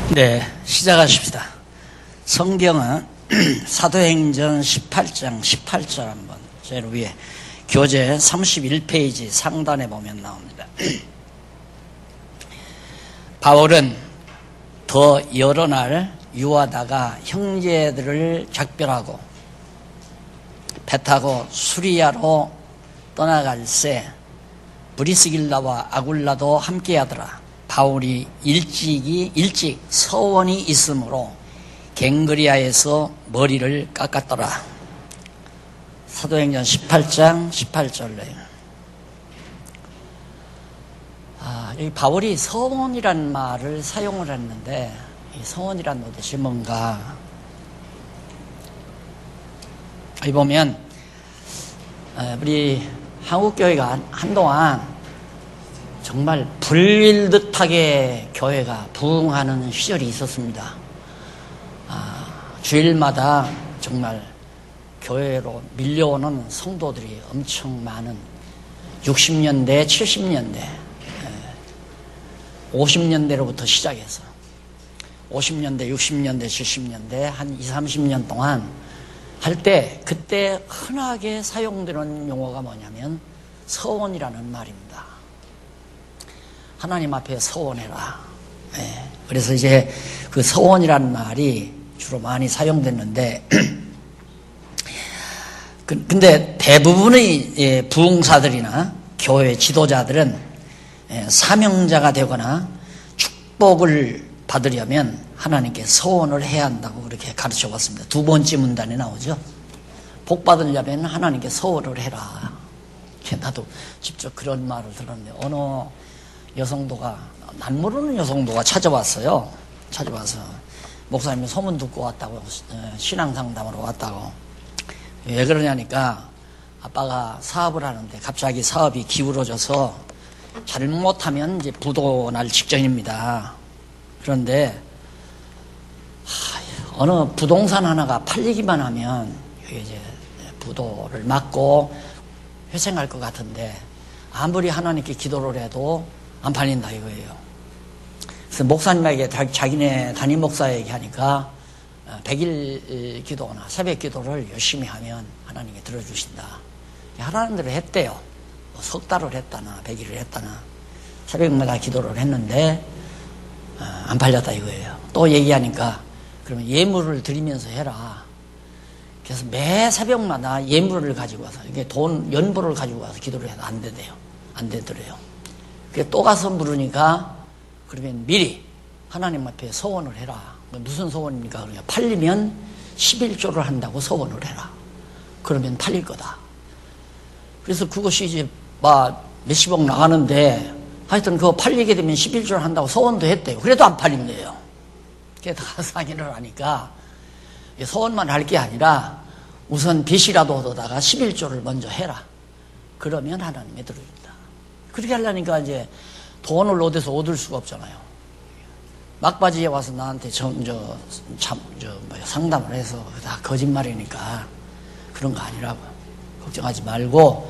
네, 시작하십시다. 성경은 사도행전 18장 18절 한번 제일 위에 교재 31페이지 상단에 보면 나옵니다. 바울은 더 여러 날 유하다가 형제들을 작별하고 배 타고 수리아로 떠나갈새 브리스길라와 아굴라도 함께하더라. 바울이 일찍 서원이 있으므로 갱그리아에서 머리를 깎았더라. 사도행전 18장 18절 내용. 여기 바울이 서원이라는 말을 사용을 했는데, 이 서원이라는 뜻이 뭔가? 여기 보면 우리 한국교회가 한동안 정말 불일듯하게 교회가 부흥하는 시절이 있었습니다. 주일마다 정말 교회로 밀려오는 성도들이 엄청 많은 60년대, 70년대, 50년대로부터 시작해서 50년대, 60년대, 70년대 한 20, 30년 동안 할 때 그때 흔하게 사용되는 용어가 뭐냐면 서원이라는 말입니다. 하나님 앞에 서원해라. 그래서 이제 그 서원이라는 말이 주로 많이 사용됐는데, 근데 대부분의 부흥사들이나 교회 지도자들은 사명자가 되거나 축복을 받으려면 하나님께 서원을 해야 한다고 그렇게 가르쳐 왔습니다. 두 번째 문단에 나오죠. 복 받으려면 하나님께 서원을 해라. 나도 직접 그런 말을 들었는데, 어느 여성도가, 난 모르는 여성도가 찾아왔어요. 찾아와서 목사님이 소문 듣고 왔다고, 신앙 상담으로 왔다고. 왜 그러냐니까 아빠가 사업을 하는데 갑자기 사업이 기울어져서 잘못하면 이제 부도 날 직전입니다. 그런데 어느 부동산 하나가 팔리기만 하면 이제 부도를 막고 회생할 것 같은데 아무리 하나님께 기도를 해도 안 팔린다 이거예요. 그래서 목사님에게 자기네 담임 목사에게 하니까 100일 기도나 새벽 기도를 열심히 하면 하나님께 들어주신다. 하라는 대로 했대요. 석 달을 했다나 100일을 했다나 새벽마다 기도를 했는데 안 팔렸다 이거예요. 또 얘기하니까 그러면 예물을 드리면서 해라. 그래서 매 새벽마다 예물을 가지고 와서 이게 돈 연보를 가지고 와서 기도를 해도 안 된대요. 안 되더래요. 그래서 또 가서 물으니까 그러면 미리 하나님 앞에 서원을 해라. 무슨 서원입니까? 그러니까 팔리면 11조를 한다고 서원을 해라. 그러면 팔릴 거다. 그래서 그것이 이제 몇십억 나가는데 하여튼 그거 팔리게 되면 11조를 한다고 서원도 했대요. 그래도 안 팔린대요. 그래서 상의를 하니까 서원만 할 게 아니라 우선 빚이라도 얻어다가 11조를 먼저 해라. 그러면 하나님이 들어준다. 그렇게 하려니까 이제 돈을 어디서 얻을 수가 없잖아요. 막바지에 와서 나한테 상담을 해서 다 거짓말이니까 그런 거 아니라고. 걱정하지 말고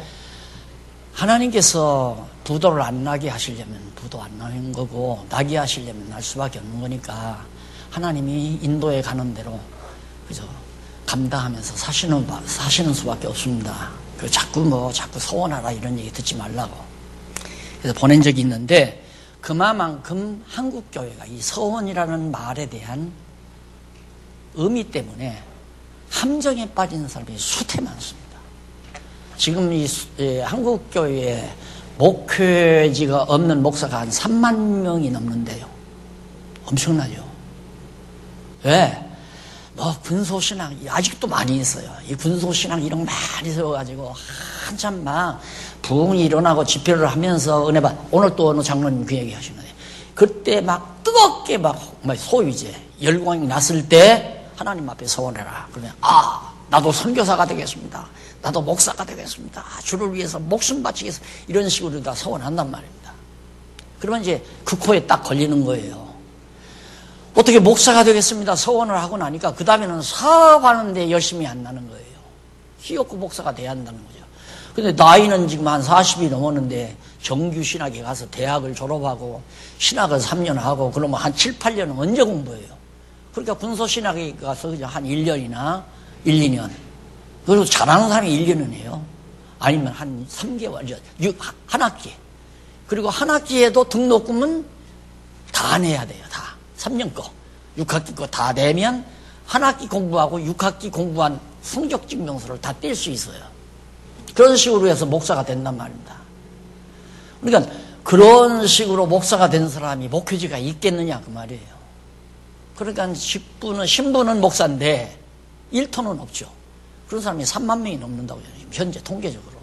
하나님께서 부도를 안 나게 하시려면 부도 안 나는 거고 나게 하시려면 날 수밖에 없는 거니까 하나님이 인도에 가는 대로 그죠? 감당하면서 사시는 수밖에 없습니다. 자꾸 서원하라 이런 얘기 듣지 말라고. 그래서 보낸 적이 있는데 그만큼 한국 교회가 이 서원이라는 말에 대한 의미 때문에 함정에 빠지는 사람이 수태 많습니다. 지금 이 한국 교회에 목회지가 없는 목사가 한 3만 명이 넘는데요. 엄청나죠. 왜? 군소신앙 아직도 많이 있어요. 이 군소신앙 이런 거 많이 세워가지고 한참 막 부흥이 일어나고 집회를 하면서 은혜 받. 오늘 또 어느 장로님 그 얘기 하시는데 그때 막 뜨겁게 소위 이제 열광이 났을 때 하나님 앞에 서원해라. 그러면 나도 선교사가 되겠습니다. 나도 목사가 되겠습니다. 주를 위해서 목숨 바치겠습니다. 이런 식으로 다 서원한단 말입니다. 그러면 이제 그 코에 딱 걸리는 거예요. 어떻게 목사가 되겠습니다. 서원을 하고 나니까 그 다음에는 사업하는데 열심히 안 나는 거예요. 희없고 목사가 돼야 한다는 거죠. 근데 나이는 지금 한 40이 넘었는데 정규 신학에 가서 대학을 졸업하고 신학을 3년 하고 그러면 한 7, 8년은 언제 공부해요? 그러니까 군소신학에 가서 그냥 한 1년이나 1, 2년. 그리고 잘하는 사람이 1년은 해요. 아니면 한 3개월, 한 학기. 그리고 한 학기에도 등록금은 다 내야 돼요. 다. 3년 거. 6학기 거 다 내면 한 학기 공부하고 6학기 공부한 성적 증명서를 다 뗄 수 있어요. 그런 식으로 해서 목사가 된단 말입니다. 그러니까 그런 식으로 목사가 된 사람이 목회지가 있겠느냐 그 말이에요. 그러니까 신부는 목사인데 1토는 없죠. 그런 사람이 3만 명이 넘는다고 해요. 현재 통계적으로.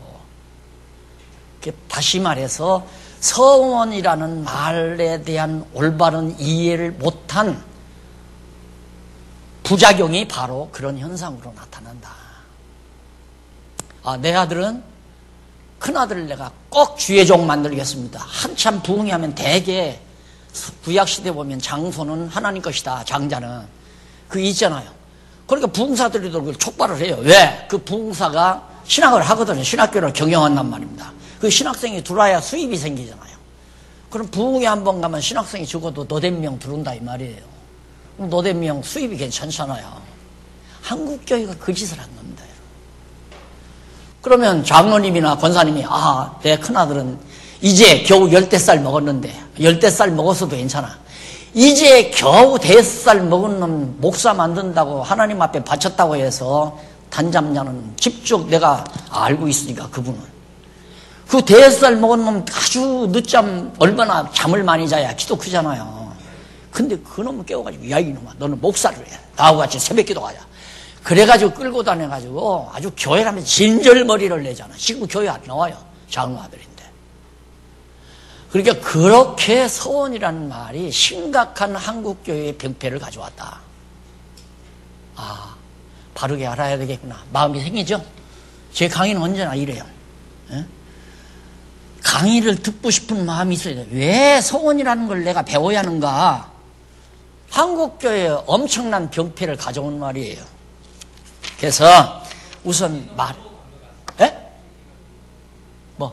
다시 말해서 서원이라는 말에 대한 올바른 이해를 못한 부작용이 바로 그런 현상으로 나타난다. 내 아들은 큰아들을 내가 꼭 주의 종 만들겠습니다. 한참 부흥이 하면 대개 구약시대 보면 장소는 하나님 것이다. 장자는. 그게 있잖아요. 그러니까 부흥사들이 그걸 촉발을 해요. 왜? 그 부흥사가 신학을 하거든요. 신학교를 경영한단 말입니다. 그 신학생이 들어와야 수입이 생기잖아요. 그럼 부흥에 한 번 가면 신학생이 적어도 너댓 명 들어온다 이 말이에요. 그럼 너댓 명 수입이 괜찮잖아요. 한국교회가 그 짓을 한 겁니다. 그러면 장로님이나 권사님이 내 큰아들은 이제 겨우 10살 먹었는데 10살 먹었어도 괜찮아. 이제 겨우 5살 먹은 놈 목사 만든다고 하나님 앞에 바쳤다고 해서 단잠자는 집중 내가 알고 있으니까 그분은 그 5살 먹은 놈 아주 늦잠 얼마나 잠을 많이 자야 기도 크잖아요. 근데 그 놈을 깨워가지고 야 이놈아 너는 목사를 해. 나하고 같이 새벽 기도 가자. 그래가지고 끌고 다녀가지고 아주 교회 가면 진절머리를 내잖아. 지금 교회 안 나와요. 장로 아들인데. 그러니까 그렇게 서원이라는 말이 심각한 한국교회의 병폐를 가져왔다. 바르게 알아야 되겠구나. 마음이 생기죠? 제 강의는 언제나 이래요. 예? 강의를 듣고 싶은 마음이 있어야 돼요. 왜 서원이라는 걸 내가 배워야 하는가? 한국교회에 엄청난 병폐를 가져온 말이에요. 그래서 우선 예? 뭐?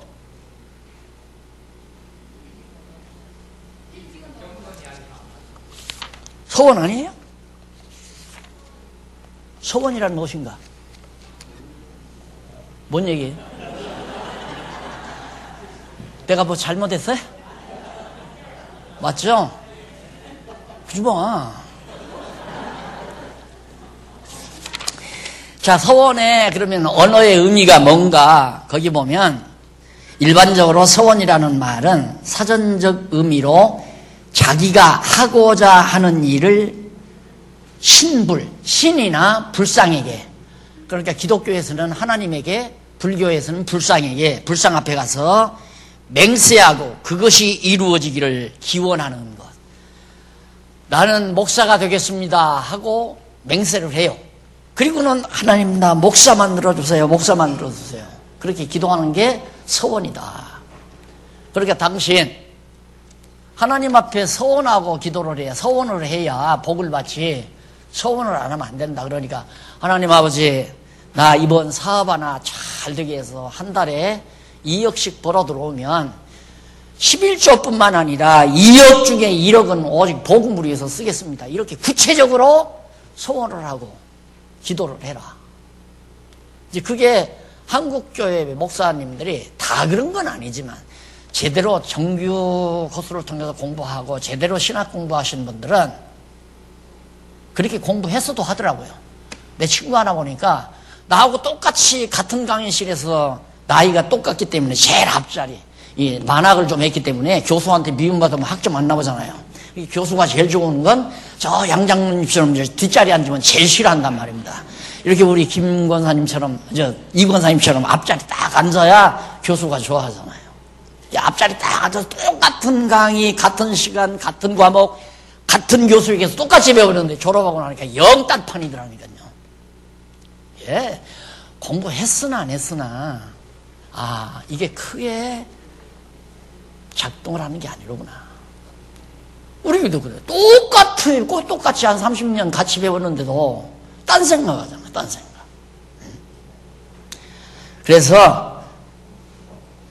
서원 아니에요? 서원이란 무엇인가? 뭔 얘기예요? 내가 뭐 잘못했어요? 맞죠? 그지 뭐. 자, 서원에 그러면 언어의 의미가 뭔가 거기 보면 일반적으로 서원이라는 말은 사전적 의미로 자기가 하고자 하는 일을 신이나 불상에게, 그러니까 기독교에서는 하나님에게, 불교에서는 불상에게, 불상 앞에 가서 맹세하고 그것이 이루어지기를 기원하는 것. 나는 목사가 되겠습니다 하고 맹세를 해요. 그리고는 하나님 나 목사 만들어주세요. 목사 만들어주세요. 그렇게 기도하는 게 서원이다. 그러니까 당신 하나님 앞에 서원하고 기도를 해야, 서원을 해야 복을 받지 서원을 안 하면 안 된다. 그러니까 하나님 아버지 나 이번 사업 하나 잘 되게 해서 한 달에 2억씩 벌어 들어오면 11조뿐만 아니라 2억 중에 1억은 오직 복음을 위해서 쓰겠습니다. 이렇게 구체적으로 소원을 하고 기도를 해라. 이제 그게 한국교회 목사님들이 다 그런 건 아니지만 제대로 정규 코스를 통해서 공부하고 제대로 신학 공부하신 분들은 그렇게 공부했어도 하더라고요. 내 친구 하나 보니까 나하고 똑같이 같은 강의실에서 나이가 똑같기 때문에 제일 앞자리, 이 만학을 좀 했기 때문에 교수한테 미움받으면 학점 안 나오잖아요. 교수가 제일 좋은 건 저 양장님처럼 뒷자리에 앉으면 제일 싫어한단 말입니다. 이렇게 우리 김 권사님처럼, 이 권사님처럼 앞자리 딱 앉아야 교수가 좋아하잖아요. 앞자리 딱 앉아서 똑같은 강의, 같은 시간, 같은 과목, 같은 교수에게서 똑같이 배우는데 졸업하고 나니까 영딴판이더라니까요. 예, 공부했으나 안 했으나 이게 크게 작동을 하는 게 아니로구나. 우리도 그래요. 똑같이 한 30년 같이 배웠는데도 딴 생각하잖아, 딴 생각. 그래서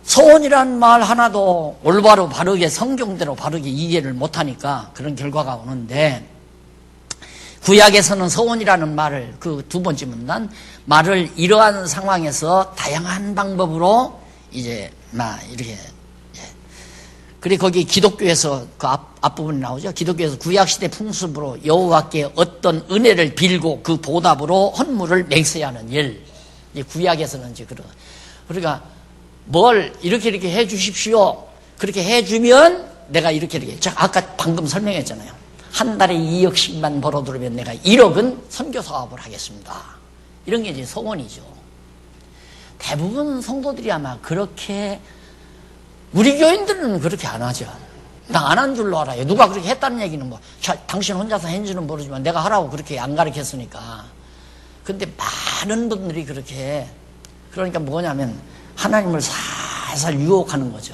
서원이란 말 하나도 올바로 바르게 성경대로 바르게 이해를 못하니까 그런 결과가 오는데, 구약에서는 서원이라는 말을, 그 두 번째 문단 말을 이러한 상황에서 다양한 방법으로 이제 막 이렇게, 그리고 거기 기독교에서 그 앞부분이 나오죠. 기독교에서 구약시대 풍습으로 여호와께 어떤 은혜를 빌고 그 보답으로 헌물을 맹세해야 하는 일. 구약에서는 이제 그러니까 뭘 이렇게 해 주십시오. 그렇게 해 주면 내가 이렇게. 자, 아까 방금 설명했잖아요. 한 달에 2억씩만 벌어들으면 내가 1억은 선교 사업을 하겠습니다. 이런 게 이제 소원이죠. 대부분 성도들이 아마 그렇게, 우리 교인들은 그렇게 안 하죠. 나 안 한 줄로 알아요. 누가 그렇게 했다는 얘기는 뭐, 당신 혼자서 했는지는 모르지만 내가 하라고 그렇게 안 가르쳤으니까. 근데 많은 분들이 그렇게, 그러니까 뭐냐면 하나님을 살살 유혹하는 거죠.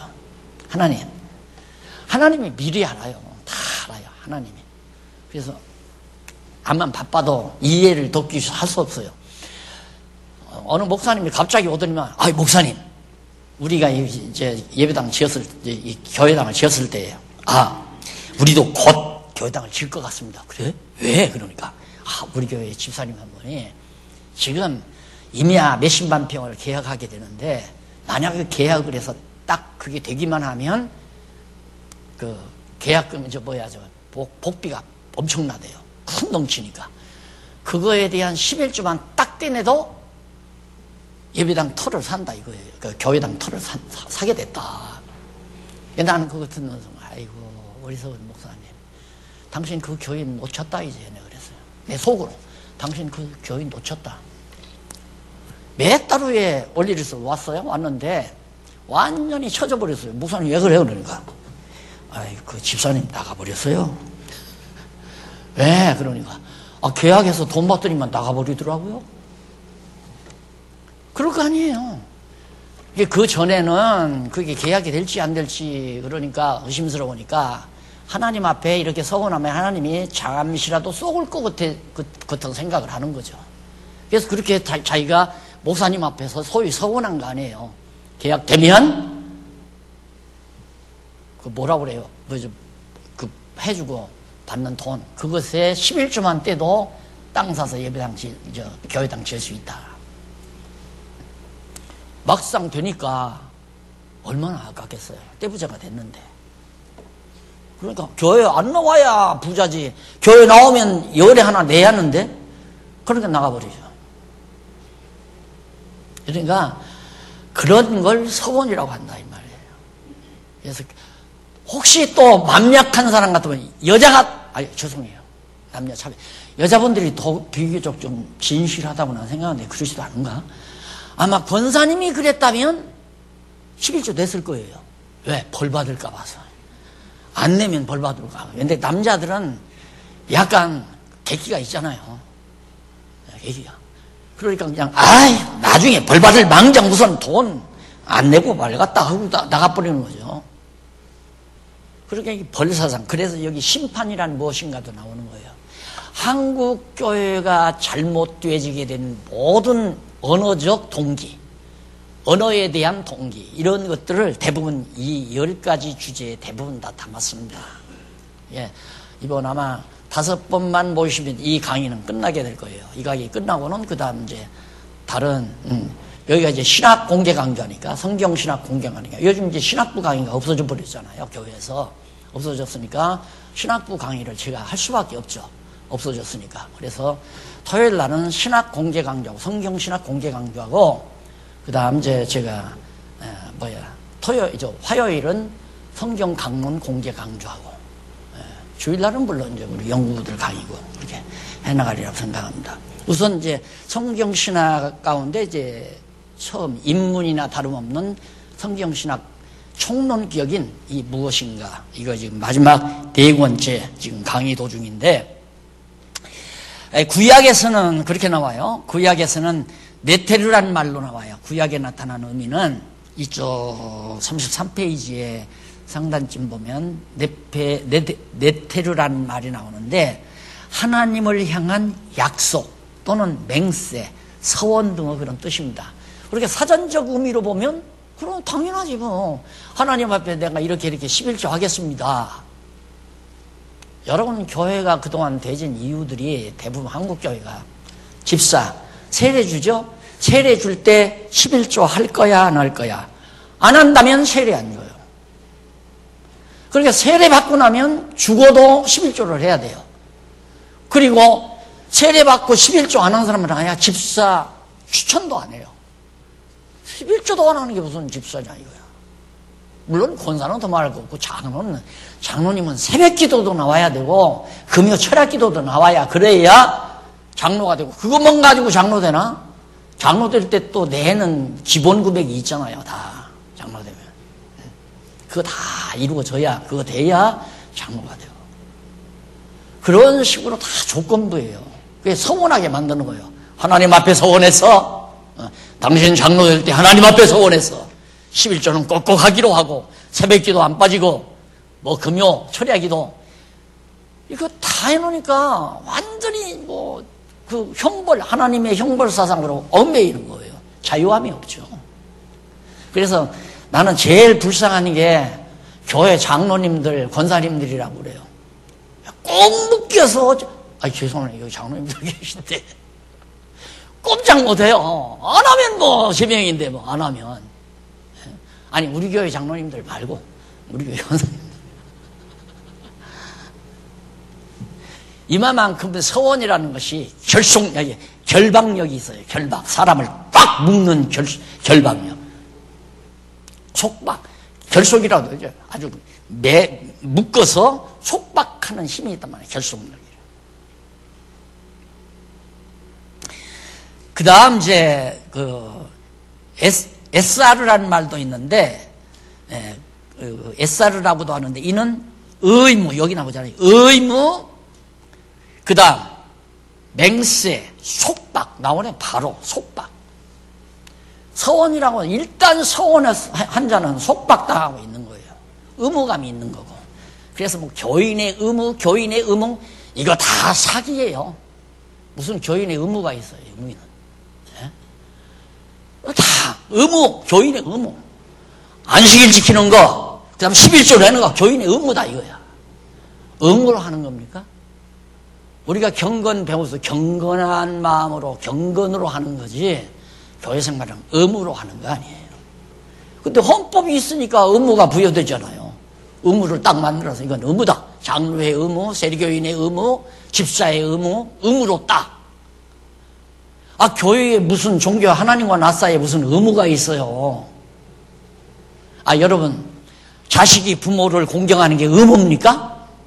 하나님이 미리 알아요. 다 알아요. 하나님이. 그래서 암만 바빠도 이해를 돕기 할 수 없어요. 어느 목사님이 갑자기 오더니만, 목사님, 우리가 이제 예배당 지었을 때, 이 교회당을 지었을 때예요. 우리도 곧 교회당을 지을 것 같습니다. 그래? 왜? 그러니까 우리 교회 집사님 한 분이 지금 임야 몇십만 평을 계약하게 되는데, 만약에 계약을 해서 딱 그게 되기만 하면 그 계약금 복비가 엄청나대요. 큰 넘치니까. 그거에 대한 11조만 딱 떼내도 예배당 터를 산다 이거예요. 그 교회당 터를 사게 됐다. 나는 그거 듣는 순간, 아이고 어리석은 목사님, 당신 그 교인 놓쳤다 이제. 내가 그랬어요. 내 속으로, 당신 그 교인 놓쳤다. 몇 달 후에 올리리서 왔어요. 왔는데 완전히 쳐져버렸어요. 목사님 왜 그래요? 그러니까, 그 집사님 나가버렸어요. 왜? 그러니까, 계약해서 돈 받더니만 나가버리더라고요. 그럴 거 아니에요. 그 전에는 그게 계약이 될지 안 될지, 그러니까 의심스러우니까 하나님 앞에 이렇게 서원하면 하나님이 잠시라도 쏘을 것 같은 생각을 하는 거죠. 그래서 그렇게 자기가 목사님 앞에서 소위 서원한 거 아니에요. 계약되면 그 뭐라 그래요? 그 해주고 받는 돈, 그것에 11조만 떼도 땅 사서 예배당 교회당 지을 수 있다. 막상 되니까 얼마나 아깝겠어요. 떼부자가 됐는데. 그러니까 교회 안 나와야 부자지. 교회 나오면 열에 하나 내야 하는데, 그러니까 나가버리죠. 그러니까 그런 걸 서원이라고 한다 이 말이에요. 그래서 혹시 또 만약한 사람 같으면 죄송해요. 남녀 차별. 여자분들이 더 비교적 좀 진실하다고 난 생각하는데 그러지도 않은가? 아마 권사님이 그랬다면 11조 냈을 거예요. 왜? 벌 받을까 봐서. 안 내면 벌 받을까 봐. 근데 남자들은 약간 객기가 있잖아요. 객기가. 그러니까 그냥 나중에 벌 받을 망정 우선 돈 안 내고 말 갖다 하고 나가버리는 거죠. 그러니까 벌사상. 그래서 여기 심판이란 무엇인가도 나오는 거예요. 한국 교회가 잘못되어지게 된 모든 언어적 동기, 언어에 대한 동기, 이런 것들을 대부분 이 10가지 주제에 대부분 다 담았습니다. 이번 아마 5번만 모시면 이 강의는 끝나게 될 거예요. 이 강의 끝나고는 그 다음 이제 다른, 여기가 이제 신학 공개 강좌니까, 성경 신학 공개 강좌니까, 요즘 이제 신학부 강의가 없어져 버렸잖아요. 교회에서. 없어졌으니까 신학부 강의를 제가 할 수밖에 없죠. 없어졌으니까. 그래서 토요일 날은 신학 공개 강좌하고, 성경 신학 공개 강좌하고, 그 다음 이제 제가, 화요일은 성경 강론 공개 강좌하고, 주일날은 물론 이제 우리 연구부들 강의고, 이렇게 해나가리라고 생각합니다. 우선 이제 성경 신학 가운데 이제 처음 인문이나 다름없는 성경 신학 총론 기억인 이 무엇인가, 이거 지금 마지막 4권째 지금 강의 도중인데, 구약에서는 그렇게 나와요. 구약에서는 네테르란 말로 나와요. 구약에 나타난 의미는 이쪽 33페이지에 상단쯤 보면 네테르란 말이 나오는데, 하나님을 향한 약속 또는 맹세, 서원 등의 그런 뜻입니다. 그렇게 사전적 의미로 보면 그럼 당연하지 뭐. 하나님 앞에 내가 이렇게 11조 하겠습니다. 여러분, 교회가 그동안 되진 이유들이 대부분 한국교회가 집사, 세례 주죠? 세례 줄 때 11조 할 거야, 안 할 거야? 안 한다면 세례 안 줘요. 그러니까 세례 받고 나면 죽어도 11조를 해야 돼요. 그리고 세례 받고 11조 안 한 사람은 아야 집사 추천도 안 해요. 11조도 안 하는 게 무슨 집사냐 이거야. 물론 권사는 더 말할 거 없고 장로님은 새벽 기도도 나와야 되고 금요 철학 기도도 나와야 그래야 장로가 되고, 그것만 가지고 장로 되나? 장로 될 때 또 내는 기본 금액이 있잖아요. 다 장로 되면 그거 다 이루어져야, 그거 돼야 장로가 돼요. 그런 식으로 다 조건부예요. 그게 서원하게 만드는 거예요. 하나님 앞에 서원해서, 당신 장로 될 때 하나님 앞에 서원해서 11조는 꼭꼭 하기로 하고, 새벽 기도 안 빠지고, 뭐 금요 철야 기도, 이거 다 해놓으니까 완전히 뭐 그 형벌, 하나님의 형벌 사상으로 얽매이는 거예요. 자유함이 없죠. 그래서 나는 제일 불쌍한 게 교회 장로님들, 권사님들이라고 그래요. 꼭 묶여서, 죄송해요. 여기 장로님들 계신데. 꼼짝 못해요. 안 하면 뭐, 제명인데 뭐, 안 하면. 아니, 우리 교회 장로님들 말고, 우리 교회 권사님들. 이만큼 서원이라는 것이 결박력이 있어요. 결박. 사람을 꽉 묶는 결박력. 속박. 결속이라도 아주 묶어서 속박하는 힘이 있단 말이에요. 결속력이. 그 다음 SR라는 말도 있는데, SR라고도 하는데, 이는 의무, 여기 나오잖아요. 의무, 그 다음, 맹세, 속박, 나오네, 바로, 속박. 서원이라고, 일단 서원한 자는 속박당하고 있는 거예요. 의무감이 있는 거고. 그래서 뭐, 교인의 의무, 이거 다 사기예요. 무슨 교인의 의무가 있어요, 의무는. 다 의무, 교인의 의무. 안식일 지키는 거, 그 다음 11조 내는 거, 교인의 의무다 이거야. 의무로 하는 겁니까? 우리가 경건 배워서 경건한 마음으로, 경건으로 하는 거지, 교회 생활은 의무로 하는 거 아니에요. 근데 헌법이 있으니까 의무가 부여되잖아요. 의무를 딱 만들어서 이건 의무다. 장로의 의무, 세리교인의 의무, 집사의 의무, 의무로 딱. 교회에 무슨 종교, 하나님과 나 사이에 무슨 의무가 있어요. 여러분, 자식이 부모를 공경하는 게 의무입니까?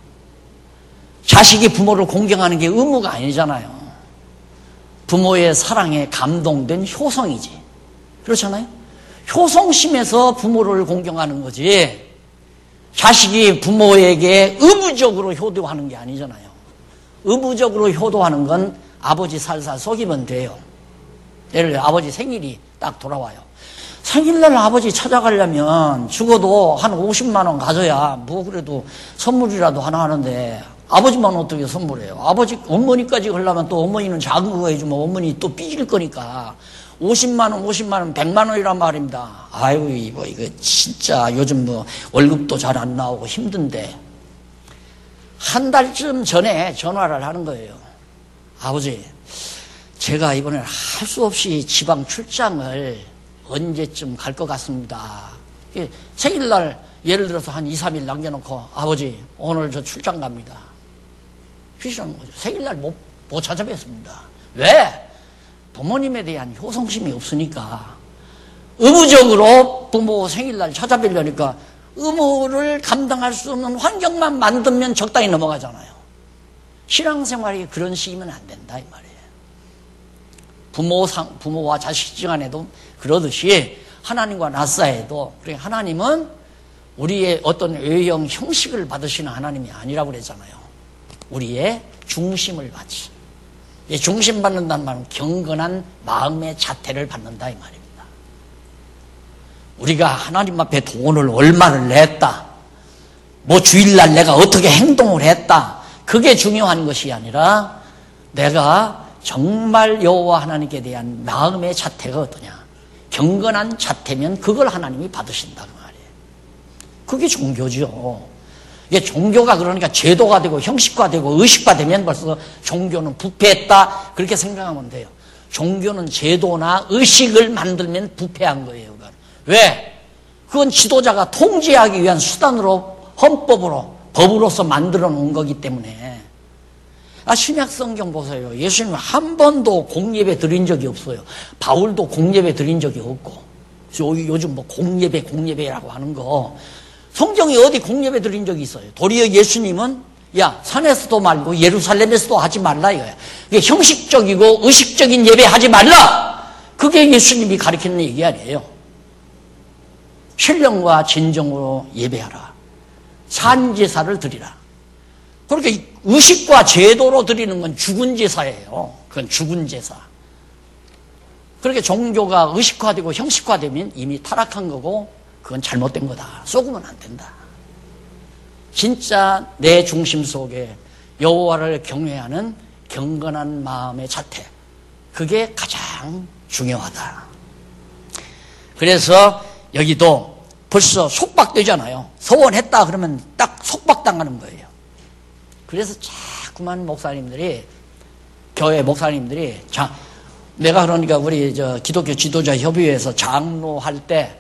자식이 부모를 공경하는 게 의무가 아니잖아요. 부모의 사랑에 감동된 효성이지. 그렇잖아요? 효성심에서 부모를 공경하는 거지, 자식이 부모에게 의무적으로 효도하는 게 아니잖아요. 의무적으로 효도하는 건 아버지 살살 속이면 돼요. 예를 들어 아버지 생일이 딱 돌아와요. 생일날 아버지 찾아가려면 죽어도 한 50만 원 가져야 뭐 그래도 선물이라도 하나 하는데, 아버지만 어떻게 선물해요? 어머니까지 가려면 또 어머니는 작은 거 해주면 어머니 또 삐질 거니까 50만 원, 100만 원이란 말입니다. 아이고, 이거 진짜 요즘 뭐 월급도 잘 안 나오고 힘든데, 한 달쯤 전에 전화를 하는 거예요. 아버지, 제가 이번에 할 수 없이 지방 출장을 언제쯤 갈 것 같습니다. 생일날 예를 들어서 한 2, 3일 남겨놓고, 아버지, 오늘 저 출장 갑니다. 피시하는 거죠. 생일날 못 찾아뵙습니다. 왜? 부모님에 대한 효성심이 없으니까. 의무적으로 부모 생일날 찾아뵈려니까 의무를 감당할 수 없는 환경만 만들면 적당히 넘어가잖아요. 신앙생활이 그런 식이면 안 된다 이 말이에요. 부모와 자식 시간에도 그러듯이 하나님과 나 사이에도, 그러니까 하나님은 우리의 어떤 외형 형식을 받으시는 하나님이 아니라고 그랬잖아요. 우리의 중심을 받지. 이 중심 받는다는 말은 경건한 마음의 자태를 받는다 이 말입니다. 우리가 하나님 앞에 돈을 얼마를 냈다, 뭐 주일날 내가 어떻게 행동을 했다, 그게 중요한 것이 아니라 내가 정말 여호와 하나님께 대한 마음의 자태가 어떠냐, 경건한 자태면 그걸 하나님이 받으신다는 말이에요. 그게 종교죠. 이게 종교가 그러니까 제도가 되고 형식화되고 의식화되면 벌써 종교는 부패했다 그렇게 생각하면 돼요. 종교는 제도나 의식을 만들면 부패한 거예요. 그건. 왜? 그건 지도자가 통제하기 위한 수단으로 헌법으로 법으로서 만들어 놓은 거기 때문에. 신약 성경 보세요. 예수님은 한 번도 공예배 드린 적이 없어요. 바울도 공예배 드린 적이 없고. 요즘 뭐 공예배라고 하는 거. 성경이 어디 공예배 드린 적이 있어요? 도리어 예수님은 야, 산에서도 말고 예루살렘에서도 하지 말라 이거야. 이게 형식적이고 의식적인 예배 하지 말라. 그게 예수님이 가르치는 얘기 아니에요. 신령과 진정으로 예배하라. 산제사를 드리라. 그렇게 의식과 제도로 드리는 건 죽은 제사예요. 그건 죽은 제사. 그렇게 종교가 의식화되고 형식화되면 이미 타락한 거고 그건 잘못된 거다. 속으면 안 된다. 진짜 내 중심 속에 여호와를 경외하는 경건한 마음의 자태. 그게 가장 중요하다. 그래서 여기도 벌써 속박되잖아요. 소원했다 그러면 딱 속박당하는 거예요. 그래서 자꾸만 목사님들이, 교회 목사님들이, 내가 그러니까 우리 기독교 지도자 협의회에서 장로할 때,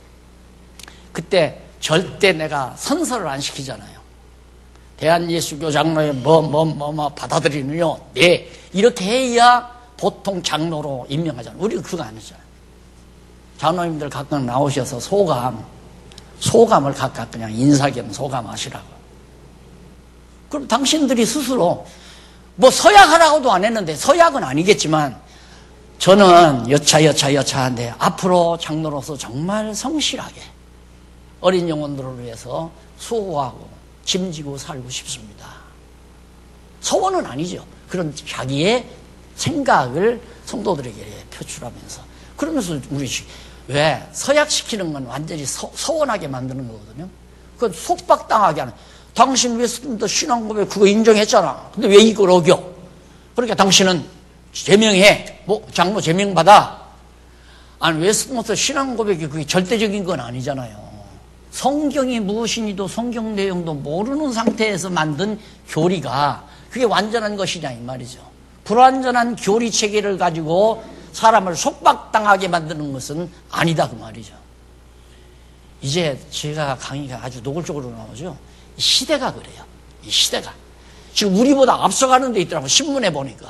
그때 절대 내가 선서를 안 시키잖아요. 대한예수교 장로의 뭐 받아들이느냐. 네. 이렇게 해야 보통 장로로 임명하잖아요. 우리 그거 안 했잖아요. 장로님들 가끔 나오셔서 소감을 각각 그냥 인사 겸 소감하시라고. 그럼 당신들이 스스로 뭐 서약하라고도 안 했는데, 서약은 아니겠지만 저는 여차한데 앞으로 장로로서 정말 성실하게 어린 영혼들을 위해서 수고하고 짐지고 살고 싶습니다. 소원은 아니죠. 그런 자기의 생각을 성도들에게 표출하면서. 그러면서 우리 왜 서약시키는 건 완전히 서원하게 만드는 거거든요. 그건 속박당하게 하는. 당신 웨스트민스터 신앙고백 그거 인정했잖아. 근데 왜 이걸 어겨? 그러니까 당신은 제명해. 장로 제명받아. 아니, 웨스트민스터 신앙고백이 그게 절대적인 건 아니잖아요. 성경이 무엇이니도 성경 내용도 모르는 상태에서 만든 교리가 그게 완전한 것이냐 이 말이죠. 불완전한 교리 체계를 가지고 사람을 속박당하게 만드는 것은 아니다 그 말이죠. 이제 제가 강의가 아주 노골적으로 나오죠. 이 시대가 그래요. 이 시대가 지금 우리보다 앞서가는 데 있더라고. 신문에 보니까.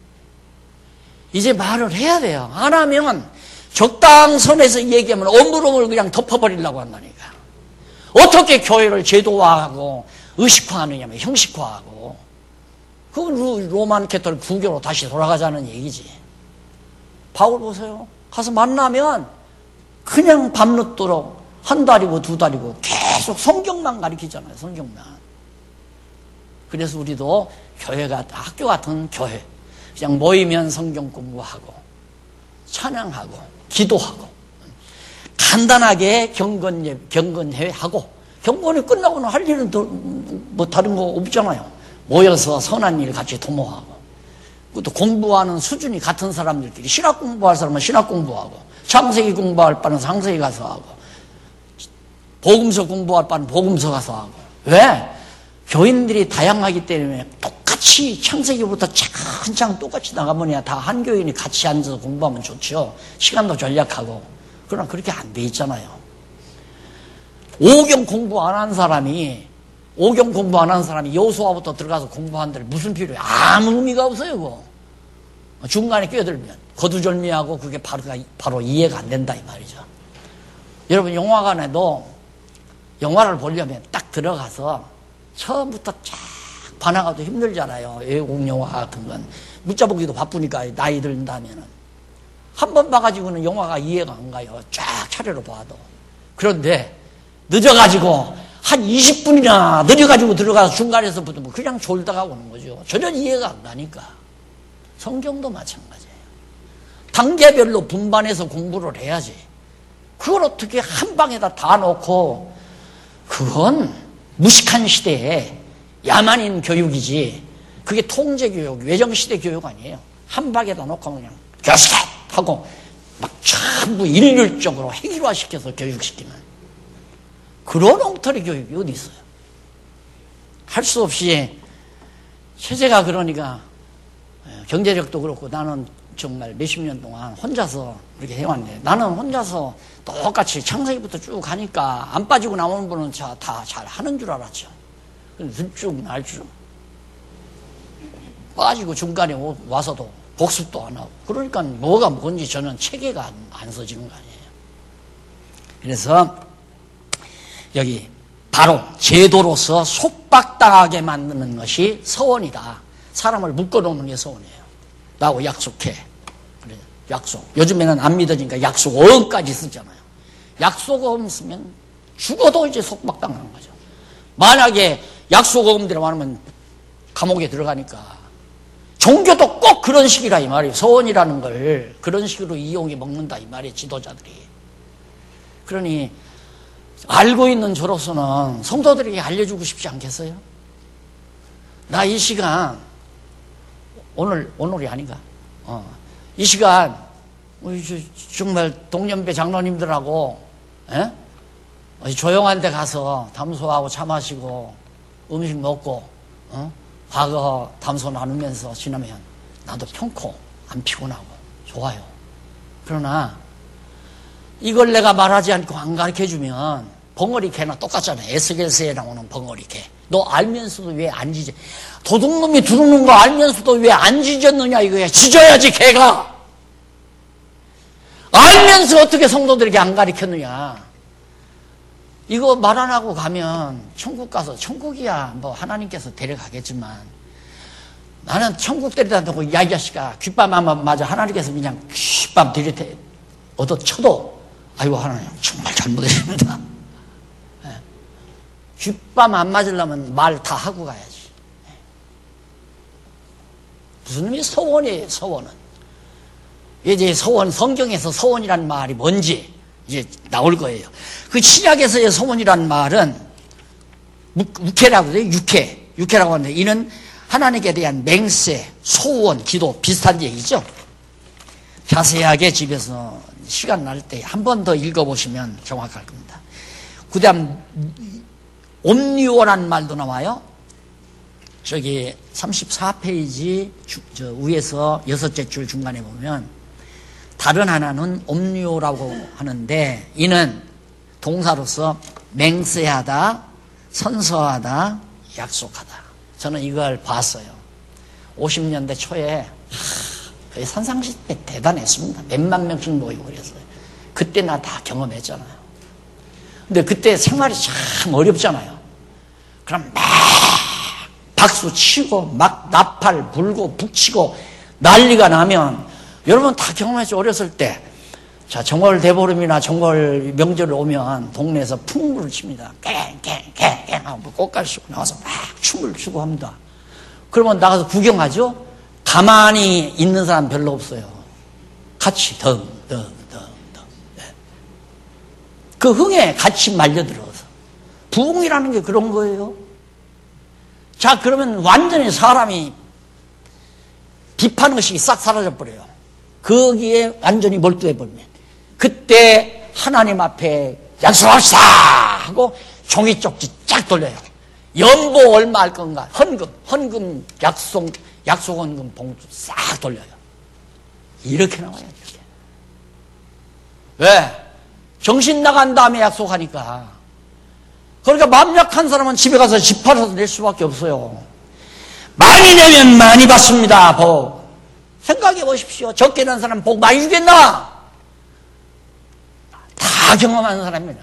이제 말을 해야 돼요. 안 하면 적당선에서 얘기하면 어물어물 그냥 덮어버리려고 한다니까. 어떻게 교회를 제도화하고 의식화하느냐면 형식화하고. 그건 로만 캐톨릭 부교로 다시 돌아가자는 얘기지. 바울 보세요. 가서 만나면 그냥 밤늦도록 한 달이고 두 달이고 계속 성경만 가르치잖아요. 성경만. 그래서 우리도 교회가 학교 같은 교회 그냥 모이면 성경 공부하고 찬양하고 기도하고 간단하게 경건회 하고 경건이 끝나고는 할 일은 뭐 다른 거 없잖아요. 모여서 선한 일 같이 도모하고 또 공부하는 수준이 같은 사람들끼리 신학 공부할 사람은 신학 공부하고 창세기 공부할 바는 창세기 가서 하고 복음서 공부할 바는 복음서 가서 하고. 왜? 교인들이 다양하기 때문에 똑같이 창세기부터 차근차근 똑같이 나가면야 다 한 교인이 같이 앉아서 공부하면 좋죠. 시간도 절약하고. 그러나 그렇게 안 돼 있잖아요. 오경 공부 안 한 사람이 여호수아부터 들어가서 공부한들 무슨 필요해? 아무 의미가 없어요. 그거. 중간에 끼어들면 거두절미하고 그게 바로 이해가 안 된다 이 말이죠. 여러분 영화관에도 영화를 보려면 딱 들어가서 처음부터 쫙 반항하도 힘들잖아요. 외국 영화 같은 건 문자 보기도 바쁘니까 나이 든다면은 한 번 봐가지고는 영화가 이해가 안 가요. 쫙 차례로 봐도. 그런데 늦어가지고 한 20분이나 늦어가지고 들어가서 중간에서부터 그냥 졸다가 오는 거죠. 전혀 이해가 안 가니까. 성경도 마찬가지예요. 단계별로 분반해서 공부를 해야지. 그걸 어떻게 한 방에다 다 놓고 그건 무식한 시대에 야만인 교육이지 그게 통제교육, 외정시대 교육 아니에요. 한 방에다 놓고 그냥 교수해 하고 막 전부 일률적으로 획일화시켜서 교육시키는 그런 엉터리 교육이 어디 있어요? 할 수 없이 체제가 그러니까 경제력도 그렇고 나는 정말 몇십 년 동안 혼자서 이렇게 해왔네. 나는 혼자서 똑같이 창세기부터 쭉 가니까 안 빠지고 나오는 분은 다 잘 하는 줄 알았죠. 근데 들쭉 날쭉 빠지고 중간에 와서도 복습도 안 하고 그러니까 뭐가 뭔지 저는 체계가 안 서지는 거 아니에요. 그래서 여기 바로 제도로서 속박당하게 만드는 것이 서원이다. 사람을 묶어놓는 게 서원이에요. 나하고 약속해. 그래, 약속. 요즘에는 안 믿어지니까 약속어음까지 쓰잖아요. 약속어음 쓰면 죽어도 이제 속박당하는 거죠. 만약에 약속어음대로 하면 감옥에 들어가니까 종교도 꼭 그런 식이라 이 말이에요. 서원이라는 걸 그런 식으로 이용해 먹는다 이 말이에요. 지도자들이. 그러니 알고 있는 저로서는 성도들에게 알려주고 싶지 않겠어요? 나 이 시간 오늘이 아닌가? 이 시간 정말 동년배 장로님들하고 조용한 데 가서 담소하고 차 마시고 음식 먹고 과거 담소 나누면서 지나면 나도 편코 안 피곤하고 좋아요. 그러나 이걸 내가 말하지 않고 안 가르쳐주면 벙어리 개나 똑같잖아요. 에스겔서에 나오는 벙어리 개. 너 알면서도 왜 안 지져? 도둑놈이 들어오는 거 알면서도 왜 안 지졌느냐 이거야. 지져야지 개가. 알면서 어떻게 성도들에게 안 가르쳤느냐. 이거 말 안 하고 가면 천국 가서 천국이야 뭐 하나님께서 데려가겠지만 나는 천국 데려다 놓고 야 이 자식아 귓밤 한번 맞아 하나님께서 그냥 귓밤 들이대 얻어 쳐도 아이고 하나님 정말 잘못했습니다. 귓밤 안 맞으려면 말 다 하고 가야지. 무슨 의미 서원이에요. 서원은 이제 서원 성경에서 서원이라는 말이 뭔지 이제 나올 거예요. 그 신약에서의 서원이라는 말은 육회라고 해요. 육회라고 하는데 이는 하나님께 대한 맹세, 소원, 기도 비슷한 얘기죠. 자세하게 집에서 시간 날 때 한 번 더 읽어보시면 정확할 겁니다. 그 다음 옴니오라는 말도 나와요. 저기 34페이지 저 위에서 6째 줄 중간에 보면 다른 하나는 옴니오라고 하는데 이는 동사로서 맹세하다, 선서하다, 약속하다. 저는 이걸 봤어요. 50년대 초에 거의 산상시대 대단했습니다. 몇만 명씩 모이고 그랬어요. 그때 나 다 경험했잖아요. 근데 그때 생활이 참 어렵잖아요. 그럼 막 박수 치고 막 나팔 불고 북치고 난리가 나면 여러분 다 경험했죠. 어렸을 때. 자, 정월 대보름이나 정월 명절 오면 동네에서 풍물을 칩니다. 깽깽깽깽 하고 꽃갈 씌고 나와서 막 춤을 추고 합니다. 그러면 나가서 구경하죠. 가만히 있는 사람 별로 없어요. 같이 덩덩덩덩. 그 흥에 같이 말려들어서. 부흥이라는 게 그런 거예요. 자, 그러면 완전히 사람이 비판 의식이 싹 사라져버려요. 거기에 완전히 몰두해버리면. 그때 하나님 앞에 약속합시다! 하고 종이 쪽지 쫙 돌려요. 연보 얼마 할 건가? 헌금, 약속 헌금 봉투 싹 돌려요. 이렇게 나와요, 이렇게. 왜? 정신 나간 다음에 약속하니까. 그러니까 마음 약한 사람은 집에 가서 집 팔아서 낼 수밖에 없어요. 많이 내면 많이 받습니다, 복. 생각해 보십시오. 적게 난 사람 복 많이 주겠나? 다 경험하는 사람입니다.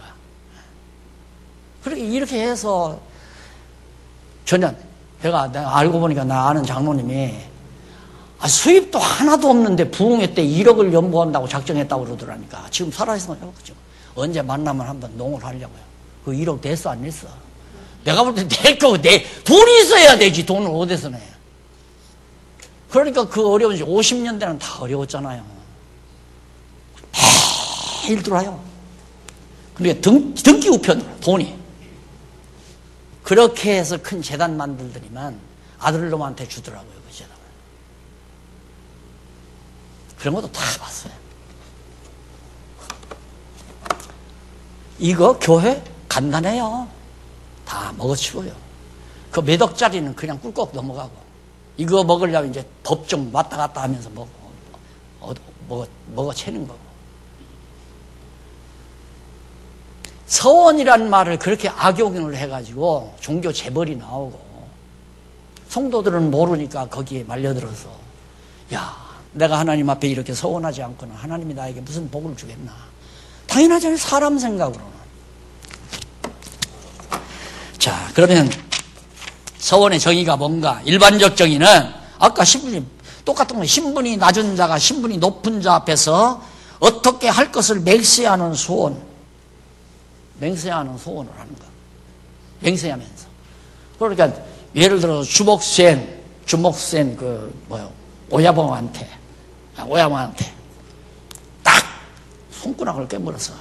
그렇게 이렇게 해서 전혀 내가 알고 보니까 나 아는 장로님이 수입도 하나도 없는데 부흥회 때 1억을 연보한다고 작정했다고 그러더라니까. 지금 살아있어요. 그죠? 언제 만나면 한번 농을 하려고요. 그 1억 됐어 안 됐어? 내가 볼 때 낼 거 돈이 있어야 되지. 돈을 어디서 내? 그러니까 그 어려운 50년대는 다 어려웠잖아요. 매일 들어와요. 그러니까 등기 우편으로 돈이. 그렇게 해서 큰 재단 만들더니만 아들놈한테 주더라고요. 그 재단을. 그런 것도 다 봤어요. 이거 교회 간단해요. 다 먹어치워요. 그 몇 억짜리는 그냥 꿀꺽 넘어가고, 이거 먹으려면 이제 법정 왔다 갔다 하면서 먹어채는 거고. 서원이란 말을 그렇게 악용을 해가지고 종교 재벌이 나오고, 성도들은 모르니까 거기에 말려들어서, 야, 내가 하나님 앞에 이렇게 서원하지 않고는 하나님이 나에게 무슨 복을 주겠나. 당연하잖아요, 사람 생각으로는. 자, 그러면 서원의 정의가 뭔가? 일반적 정의는 아까 신분이 똑같은 거예요. 신분이 낮은 자가 신분이 높은 자 앞에서 어떻게 할 것을 맹세하는 소원. 맹세하는 소원을 하는 거. 맹세하면서. 그러니까 예를 들어서 주목센 오야봉한테 딱 손가락을 깨물어서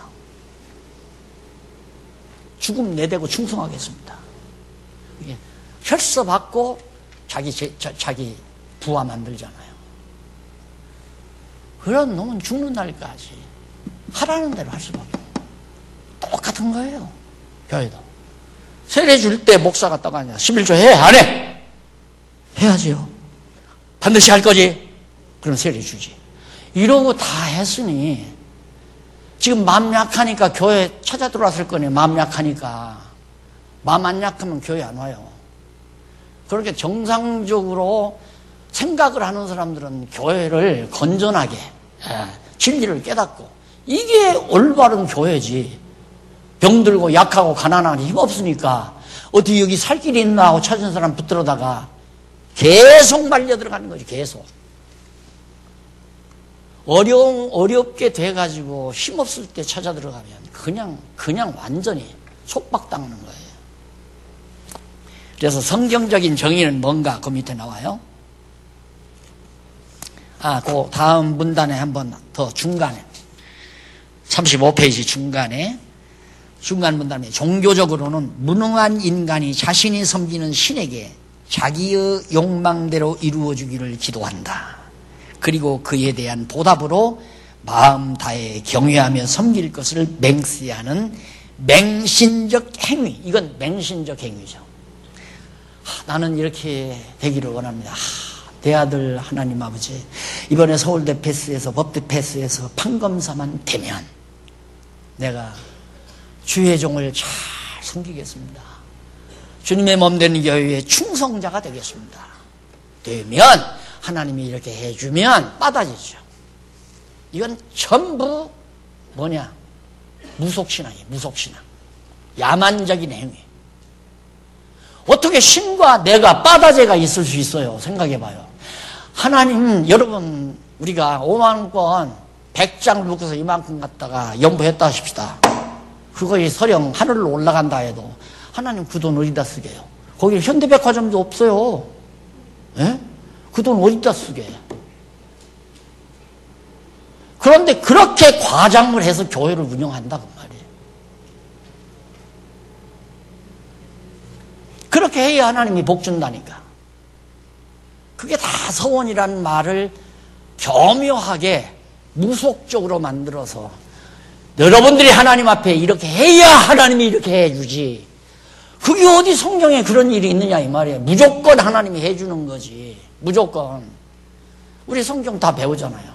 죽음 내대고 충성하겠습니다. 이게 혈서 받고 자기 부하 만들잖아요. 그런 놈은 죽는 날까지 하라는 대로 할 수밖에 없어요. 똑같은 거예요. 교회도. 세례 줄 때 목사가 떠가냐. 11조 해? 안 해? 해야지요. 반드시 할 거지? 그럼 세례 주지. 이러고 다 했으니 지금 마음 약하니까 교회 찾아 들어왔을 거네. 마음 약하니까. 마음 안 약하면 교회 안 와요. 그렇게 정상적으로 생각을 하는 사람들은 교회를 건전하게, 진리를 깨닫고, 이게 올바른 교회지. 병들고 약하고 가난하고 힘없으니까 어디 여기 살 길이 있나 하고 찾은 사람 붙들어다가 계속 말려 들어가는 거지. 계속 어렵게 돼가지고 힘없을 때 찾아 들어가면 그냥 완전히 속박당하는 거예요. 그래서 성경적인 정의는 뭔가 그 밑에 나와요. 그 다음 문단에 한번 더 중간에 35페이지 중간 문단에 종교적으로는 무능한 인간이 자신이 섬기는 신에게 자기의 욕망대로 이루어주기를 기도한다. 그리고 그에 대한 보답으로 마음 다해 경외하며 섬길 것을 맹세하는 맹신적 행위. 이건 맹신적 행위죠. 나는 이렇게 되기를 원합니다. 내 아들 하나님 아버지, 이번에 서울대 패스에서 법대 패스에서 판검사만 되면 내가 주의 종을 잘 섬기겠습니다. 주님의 몸된 교회의 충성자가 되겠습니다. 되면 하나님이 이렇게 해주면 빠다지죠. 이건 전부 뭐냐? 무속신앙이에요. 무속신앙. 야만적인 행위. 어떻게 신과 내가 빠다제가 있을 수 있어요? 생각해봐요. 하나님, 여러분, 우리가 5만원 100장 묶어서 이만큼 갖다가 연보했다 하십시다. 그거에 서령 하늘로 올라간다 해도 하나님 그 돈 어디다 쓰게요? 거기 현대백화점도 없어요. 예? 그 돈 어디다 쓰게? 그런데 그렇게 과장을 해서 교회를 운영한다 그 말이에요. 그렇게 해야 하나님이 복 준다니까. 그게 다 서원이라는 말을 교묘하게 무속적으로 만들어서 여러분들이 하나님 앞에 이렇게 해야 하나님이 이렇게 해주지. 그게 어디 성경에 그런 일이 있느냐 이 말이에요. 무조건 하나님이 해주는 거지. 무조건. 우리 성경 다 배우잖아요.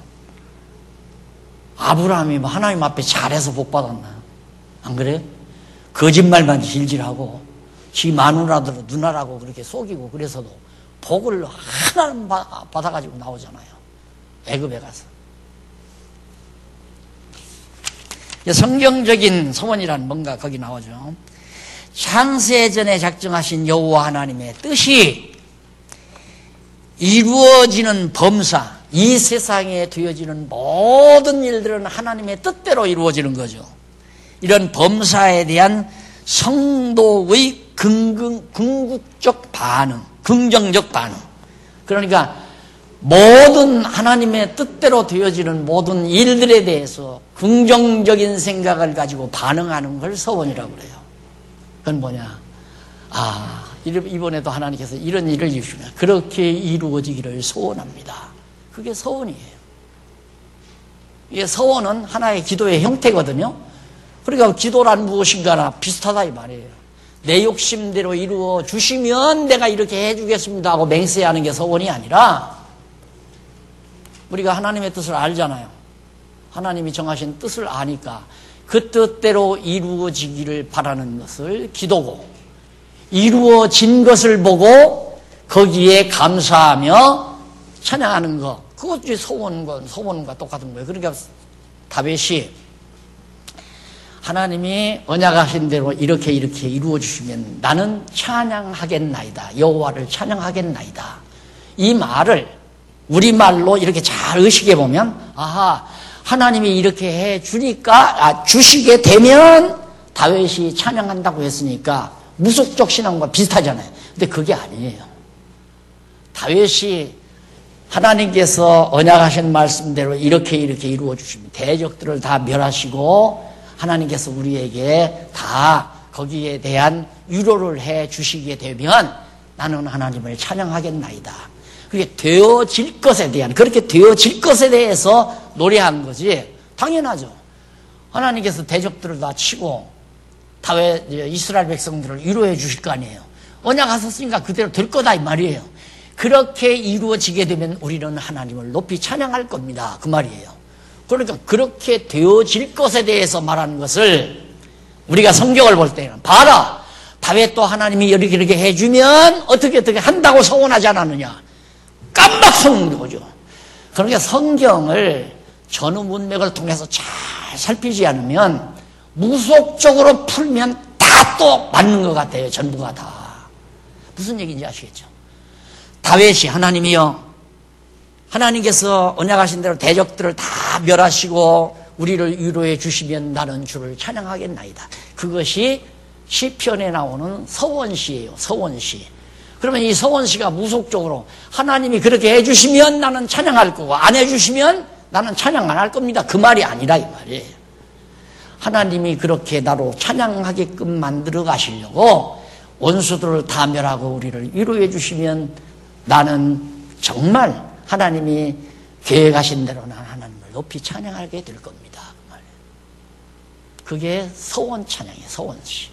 아브라함이 뭐 하나님 앞에 잘해서 복 받았나? 안 그래요? 거짓말만 질질하고 지 마누라들 누나라고 그렇게 속이고 그래서도 복을 하나는 받아가지고 나오잖아요. 애굽에 가서. 성경적인 서원이란 뭔가 거기 나오죠. 창세전에 작정하신 여호와 하나님의 뜻이 이루어지는 범사, 이 세상에 되어지는 모든 일들은 하나님의 뜻대로 이루어지는 거죠. 이런 범사에 대한 성도의 궁극적 반응, 긍정적 반응. 그러니까 모든 하나님의 뜻대로 되어지는 모든 일들에 대해서 긍정적인 생각을 가지고 반응하는 걸 서원이라고 그래요. 그건 뭐냐? 이번에도 하나님께서 이런 일을 이루시면 그렇게 이루어지기를 소원합니다. 그게 서원이에요. 이게 서원은 하나의 기도의 형태거든요. 그러니까 기도란 무엇인가나 비슷하다 이 말이에요. 내 욕심대로 이루어 주시면 내가 이렇게 해주겠습니다 하고 맹세하는 게 서원이 아니라, 우리가 하나님의 뜻을 알잖아요. 하나님이 정하신 뜻을 아니까 그 뜻대로 이루어지기를 바라는 것을 기도고, 이루어진 것을 보고 거기에 감사하며 찬양하는 것, 그것이 소원과 똑같은 거예요. 그러니까 다윗이 하나님이 언약하신 대로 이렇게 이루어 주시면 나는 찬양하겠나이다, 여호와를 찬양하겠나이다, 이 말을 우리말로 이렇게 잘 의식해 보면, 아하, 하나님이 이렇게 해 주니까, 주시게 되면 다윗이 찬양한다고 했으니까 무속적 신앙과 비슷하잖아요. 근데 그게 아니에요. 다윗이 하나님께서 언약하신 말씀대로 이렇게 이루어 주시면 대적들을 다 멸하시고 하나님께서 우리에게 다 거기에 대한 위로를 해 주시게 되면 나는 하나님을 찬양하겠나이다. 그게 되어질 것에 대한, 그렇게 되어질 것에 대해서 노래한 거지. 당연하죠. 하나님께서 대적들을 다 치고 다윗 이스라엘 백성들을 위로해 주실 거 아니에요. 언약하셨으니까 그대로 될 거다 이 말이에요. 그렇게 이루어지게 되면 우리는 하나님을 높이 찬양할 겁니다, 그 말이에요. 그러니까 그렇게 되어질 것에 대해서 말하는 것을 우리가 성경을 볼 때는, 봐라, 다윗도 하나님이 이렇게 해주면 어떻게 한다고 서원하지 않았느냐, 깜박 서는 거죠. 그러니까 성경을 전후 문맥을 통해서 잘 살피지 않으면 무속적으로 풀면 다 또 맞는 것 같아요. 전부가 다. 무슨 얘기인지 아시겠죠? 다윗이 하나님이여, 하나님께서 언약하신 대로 대적들을 다 멸하시고 우리를 위로해 주시면 나는 주를 찬양하겠나이다. 그것이 시편에 나오는 서원시예요. 서원시. 그러면 이 서원시가 무속적으로 하나님이 그렇게 해주시면 나는 찬양할 거고 안 해주시면 나는 찬양 안 할 겁니다, 그 말이 아니라 이 말이에요. 하나님이 그렇게 나로 찬양하게끔 만들어 가시려고 원수들을 다 멸하고 우리를 위로해 주시면 나는 정말 하나님이 계획하신 대로 나는 하나님을 높이 찬양하게 될 겁니다, 그 말이에요. 그게 서원 찬양이에요, 서원시.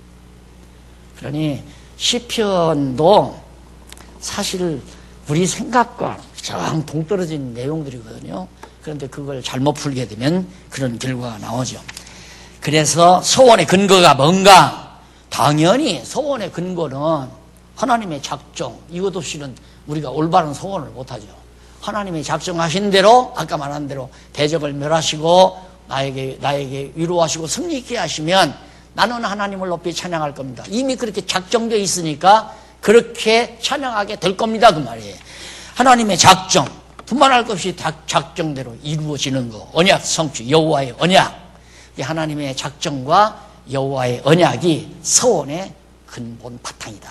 그러니 시편도 사실 우리 생각과 정 동떨어진 내용들이거든요. 그런데 그걸 잘못 풀게 되면 그런 결과가 나오죠. 그래서 서원의 근거가 뭔가? 당연히 서원의 근거는 하나님의 작정, 이것 없이는 우리가 올바른 서원을 못하죠. 하나님이 작정하신 대로, 아까 말한 대로 대적을 멸하시고 나에게 위로하시고 승리있게 하시면 나는 하나님을 높이 찬양할 겁니다. 이미 그렇게 작정되어 있으니까 그렇게 찬양하게 될 겁니다, 그 말이에요. 하나님의 작정, 분만할 것 없이 작정대로 이루어지는 거, 언약 성취, 여호와의 언약. 하나님의 작정과 여호와의 언약이 서원의 근본 바탕이다.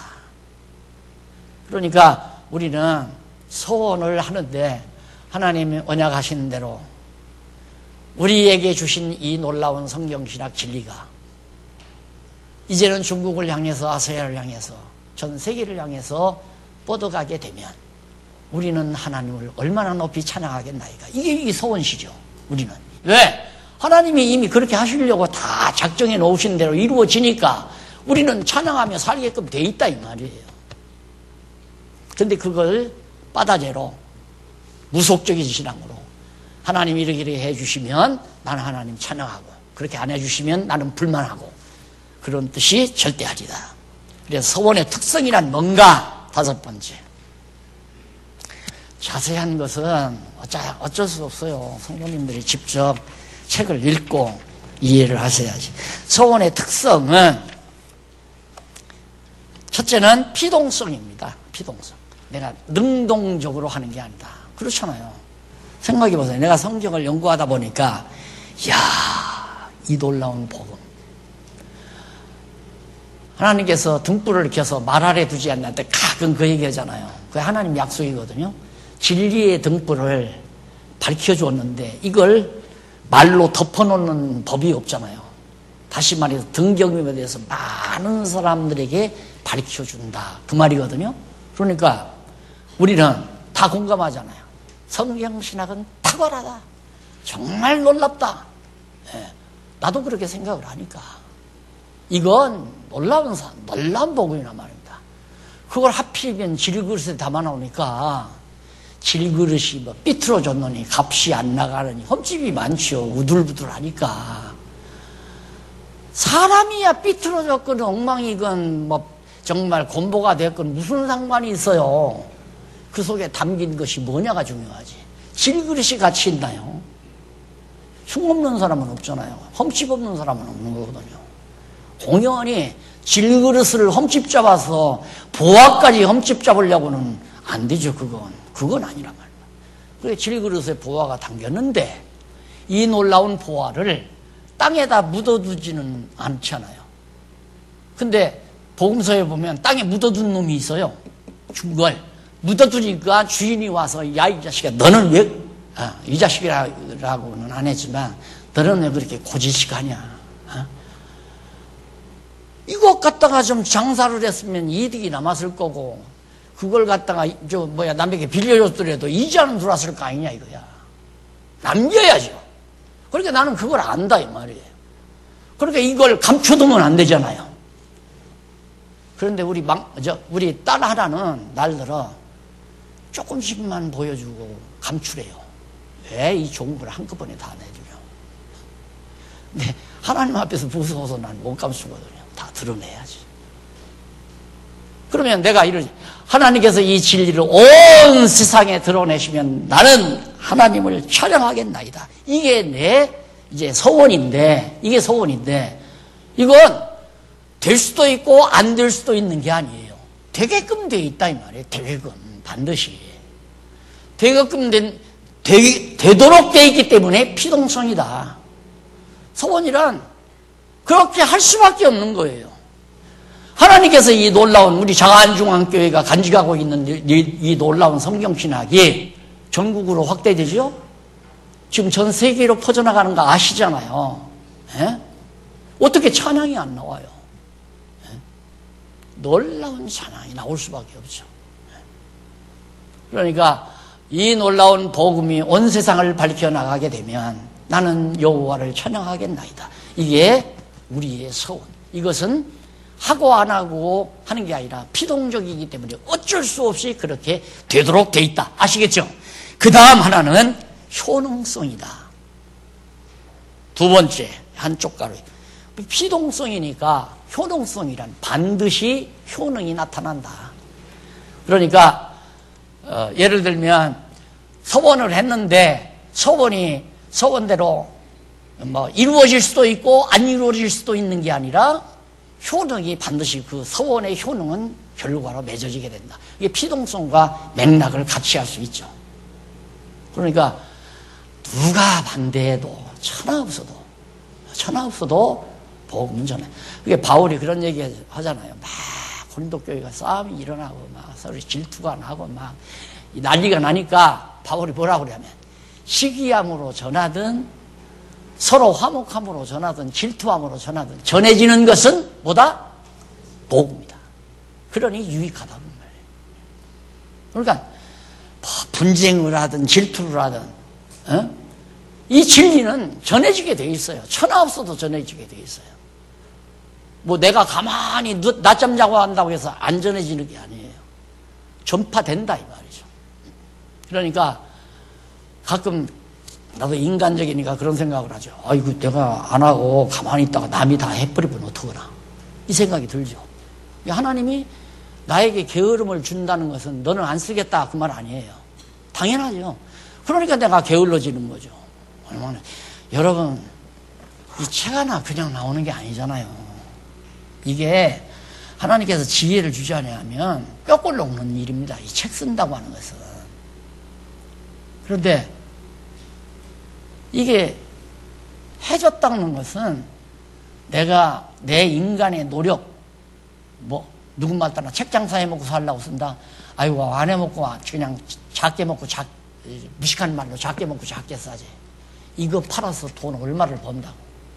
그러니까 우리는 서원을 하는데 하나님이 언약하시는 대로 우리에게 주신 이 놀라운 성경신학 진리가 이제는 중국을 향해서, 아시아를 향해서, 전 세계를 향해서 뻗어가게 되면 우리는 하나님을 얼마나 높이 찬양하겠나이까. 이게 서원시죠, 우리는. 왜? 하나님이 이미 그렇게 하시려고 다 작정해 놓으신 대로 이루어지니까 우리는 찬양하며 살게끔 돼 있다 이 말이에요. 그런데 그걸 빠다제로 무속적인 신앙으로 하나님이 이렇게 해주시면 나는 하나님 찬양하고, 그렇게 안 해주시면 나는 불만하고, 그런 뜻이 절대 아니다. 그래서 서원의 특성이란 뭔가? 다섯 번째, 자세한 것은 어쩔 수 없어요. 성도님들이 직접 책을 읽고 이해를 하셔야지. 서원의 특성은 첫째는 피동성입니다. 피동성. 내가 능동적으로 하는 게 아니다. 그렇잖아요. 생각해 보세요. 내가 성경을 연구하다 보니까 이야, 이 놀라운 복음. 하나님께서 등불을 켜서 말 아래 두지 않는데 가끔 그 얘기하잖아요. 그게 하나님 약속이거든요. 진리의 등불을 밝혀주었는데 이걸 말로 덮어놓는 법이 없잖아요. 다시 말해서 등경임에 대해서 많은 사람들에게 밝혀준다, 그 말이거든요. 그러니까 우리는 다 공감하잖아요. 성경신학은 탁월하다, 정말 놀랍다. 예. 나도 그렇게 생각을 하니까. 이건 놀라운 복음이란 말입니다. 그걸 하필이면 질그릇에 담아놓으니까 질그릇이 뭐 삐뚤어졌느니 값이 안 나가느니 흠집이 많죠. 우둘부둘하니까. 사람이야 삐뚤어졌건 엉망이건 뭐 정말 곤보가 됐건 무슨 상관이 있어요. 그 속에 담긴 것이 뭐냐가 중요하지. 질그릇이 가치 있나요? 흉 없는 사람은 없잖아요. 흠집 없는 사람은 없는 거거든요. 공연히 질그릇을 흠집 잡아서 보화까지 흠집 잡으려고는 안 되죠. 그건 아니란 말이에요. 그래 질그릇에 보화가 담겼는데 이 놀라운 보화를 땅에다 묻어두지는 않잖아요. 근데 복음서에 보면 땅에 묻어둔 놈이 있어요. 준 걸 묻어두니까 주인이 와서 야 이 자식아 너는 왜 이 자식이라고는 안 했지만 너는 왜 그렇게 고지식하냐. 이것 갖다가 좀 장사를 했으면 이득이 남았을 거고 그걸 갖다가 남에게 빌려줬더라도 이자는 들어왔을 거 아니냐 이거야. 남겨야죠. 그러니까 나는 그걸 안다 이 말이에요. 그러니까 이걸 감춰두면 안 되잖아요. 그런데 우리 딸 하나는 날들어 조금씩만 보여주고 감추래요. 왜 이 좋은 걸 한꺼번에 다 내주려. 근데 하나님 앞에서 무서워서 난 못 감추거든요. 다 드러내야지. 그러면 내가 이러지. 하나님께서 이 진리를 온 세상에 드러내시면 나는 하나님을 찬양하겠나이다. 이게 내 이제 소원인데, 이건 될 수도 있고 안 될 수도 있는 게 아니에요. 되게끔 돼 있다 이 말이에요. 되게끔 반드시 되도록 돼 있기 때문에 피동성이다. 소원이란 그렇게 할 수밖에 없는 거예요. 하나님께서 이 놀라운 우리 자간중앙교회가 간직하고 있는 이 놀라운 성경신학이 전국으로 확대되죠? 지금 전 세계로 퍼져나가는 거 아시잖아요. 에? 어떻게 찬양이 안 나와요? 에? 놀라운 찬양이 나올 수밖에 없죠. 그러니까 이 놀라운 복음이 온 세상을 밝혀나가게 되면 나는 여호와를 찬양하겠나이다. 이게 우리의 소원. 이것은 하고 안 하고 하는 게 아니라 피동적이기 때문에 어쩔 수 없이 그렇게 되도록 돼 있다. 아시겠죠? 그 다음 하나는 효능성이다. 두 번째 한쪽 가로 피동성이니까 효능성이란 반드시 효능이 나타난다. 그러니까 예를 들면 소원을 했는데 소원이 소원대로 뭐 이루어질 수도 있고 안 이루어질 수도 있는 게 아니라 효능이 반드시 그 소원의 효능은 결과로 맺어지게 된다. 이게 피동성과 맥락을 같이 할 수 있죠. 그러니까 누가 반대해도 천하 없어도 복음은 전해. 그게 바울이 그런 얘기 하잖아요. 막 고린도 교회가 싸움이 일어나고 막 서로 질투가 나고 막 난리가 나니까 바울이 뭐라고 그러냐면 시기함으로 전하든 서로 화목함으로 전하든 질투함으로 전하든 전해지는 것은 뭐다? 복음이다. 그러니 유익하다는 말이에요. 그러니까 분쟁을 하든 질투를 하든 이 진리는 전해지게 돼 있어요. 천하 없어도 전해지게 돼 있어요. 뭐 내가 가만히 낮잠 자고 한다고 해서 안 전해지는 게 아니에요. 전파된다 이 말이죠. 그러니까 가끔 나도 인간적이니까 그런 생각을 하죠. 아이고 내가 안 하고 가만히 있다가 남이 다 해버리면 어떡하나 이 생각이 들죠. 하나님이 나에게 게으름을 준다는 것은 너는 안 쓰겠다 그 말 아니에요. 당연하죠. 그러니까 내가 게을러지는 거죠. 얼마나 여러분 이 책 하나 그냥 나오는 게 아니잖아요. 이게 하나님께서 지혜를 주지 않으면 뼈골 녹는 일입니다. 이 책 쓴다고 하는 것은. 그런데 이게 해줬다는 것은 내가 내 인간의 노력 뭐 누군가 따라 책 장사 해먹고 살려고 쓴다. 아이고 안 해먹고 그냥 작게 먹고 무식한 말로 작게 먹고 작게 싸지. 이거 팔아서 돈 얼마를 번다고.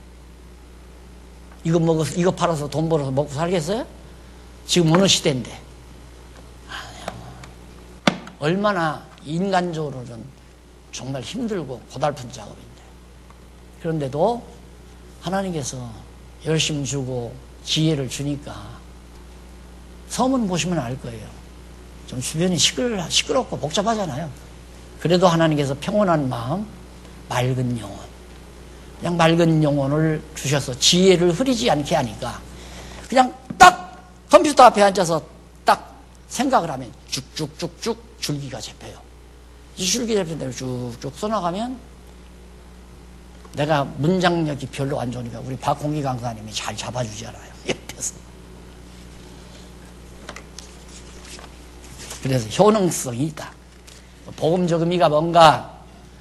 이거 팔아서 돈 벌어서 먹고 살겠어요? 지금 어느 시대인데. 얼마나 인간적으로는 정말 힘들고 고달픈 작업인데. 그런데도 하나님께서 열심 주고 지혜를 주니까 서문 보시면 알 거예요. 좀 주변이 시끄럽고 복잡하잖아요. 그래도 하나님께서 평온한 마음, 맑은 영혼, 그냥 맑은 영혼을 주셔서 지혜를 흐리지 않게 하니까 그냥 딱 컴퓨터 앞에 앉아서 딱 생각을 하면 쭉쭉쭉쭉 줄기가 잡혀요. 이 줄기 잡힌 대로 쭉쭉 써나가면 내가 문장력이 별로 안 좋으니까 우리 박홍기 강사님이 잘 잡아주잖아요. 옆에서. 그래서 효능성이 있다. 복음적 의미가 뭔가?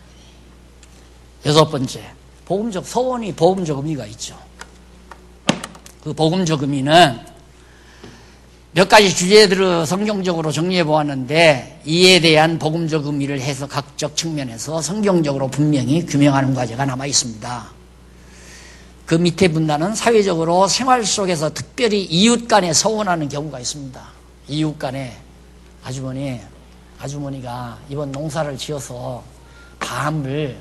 여섯 번째, 서원이 복음적 의미가 있죠. 그 복음적 의미는 몇 가지 주제들을 성경적으로 정리해 보았는데 이에 대한 복음적 의미를 해석학적 측면에서 성경적으로 분명히 규명하는 과제가 남아 있습니다. 그 밑에 분단은 사회적으로 생활 속에서 특별히 이웃 간에 서운하는 경우가 있습니다. 이웃 간에 아주머니가 이번 농사를 지어서 밤을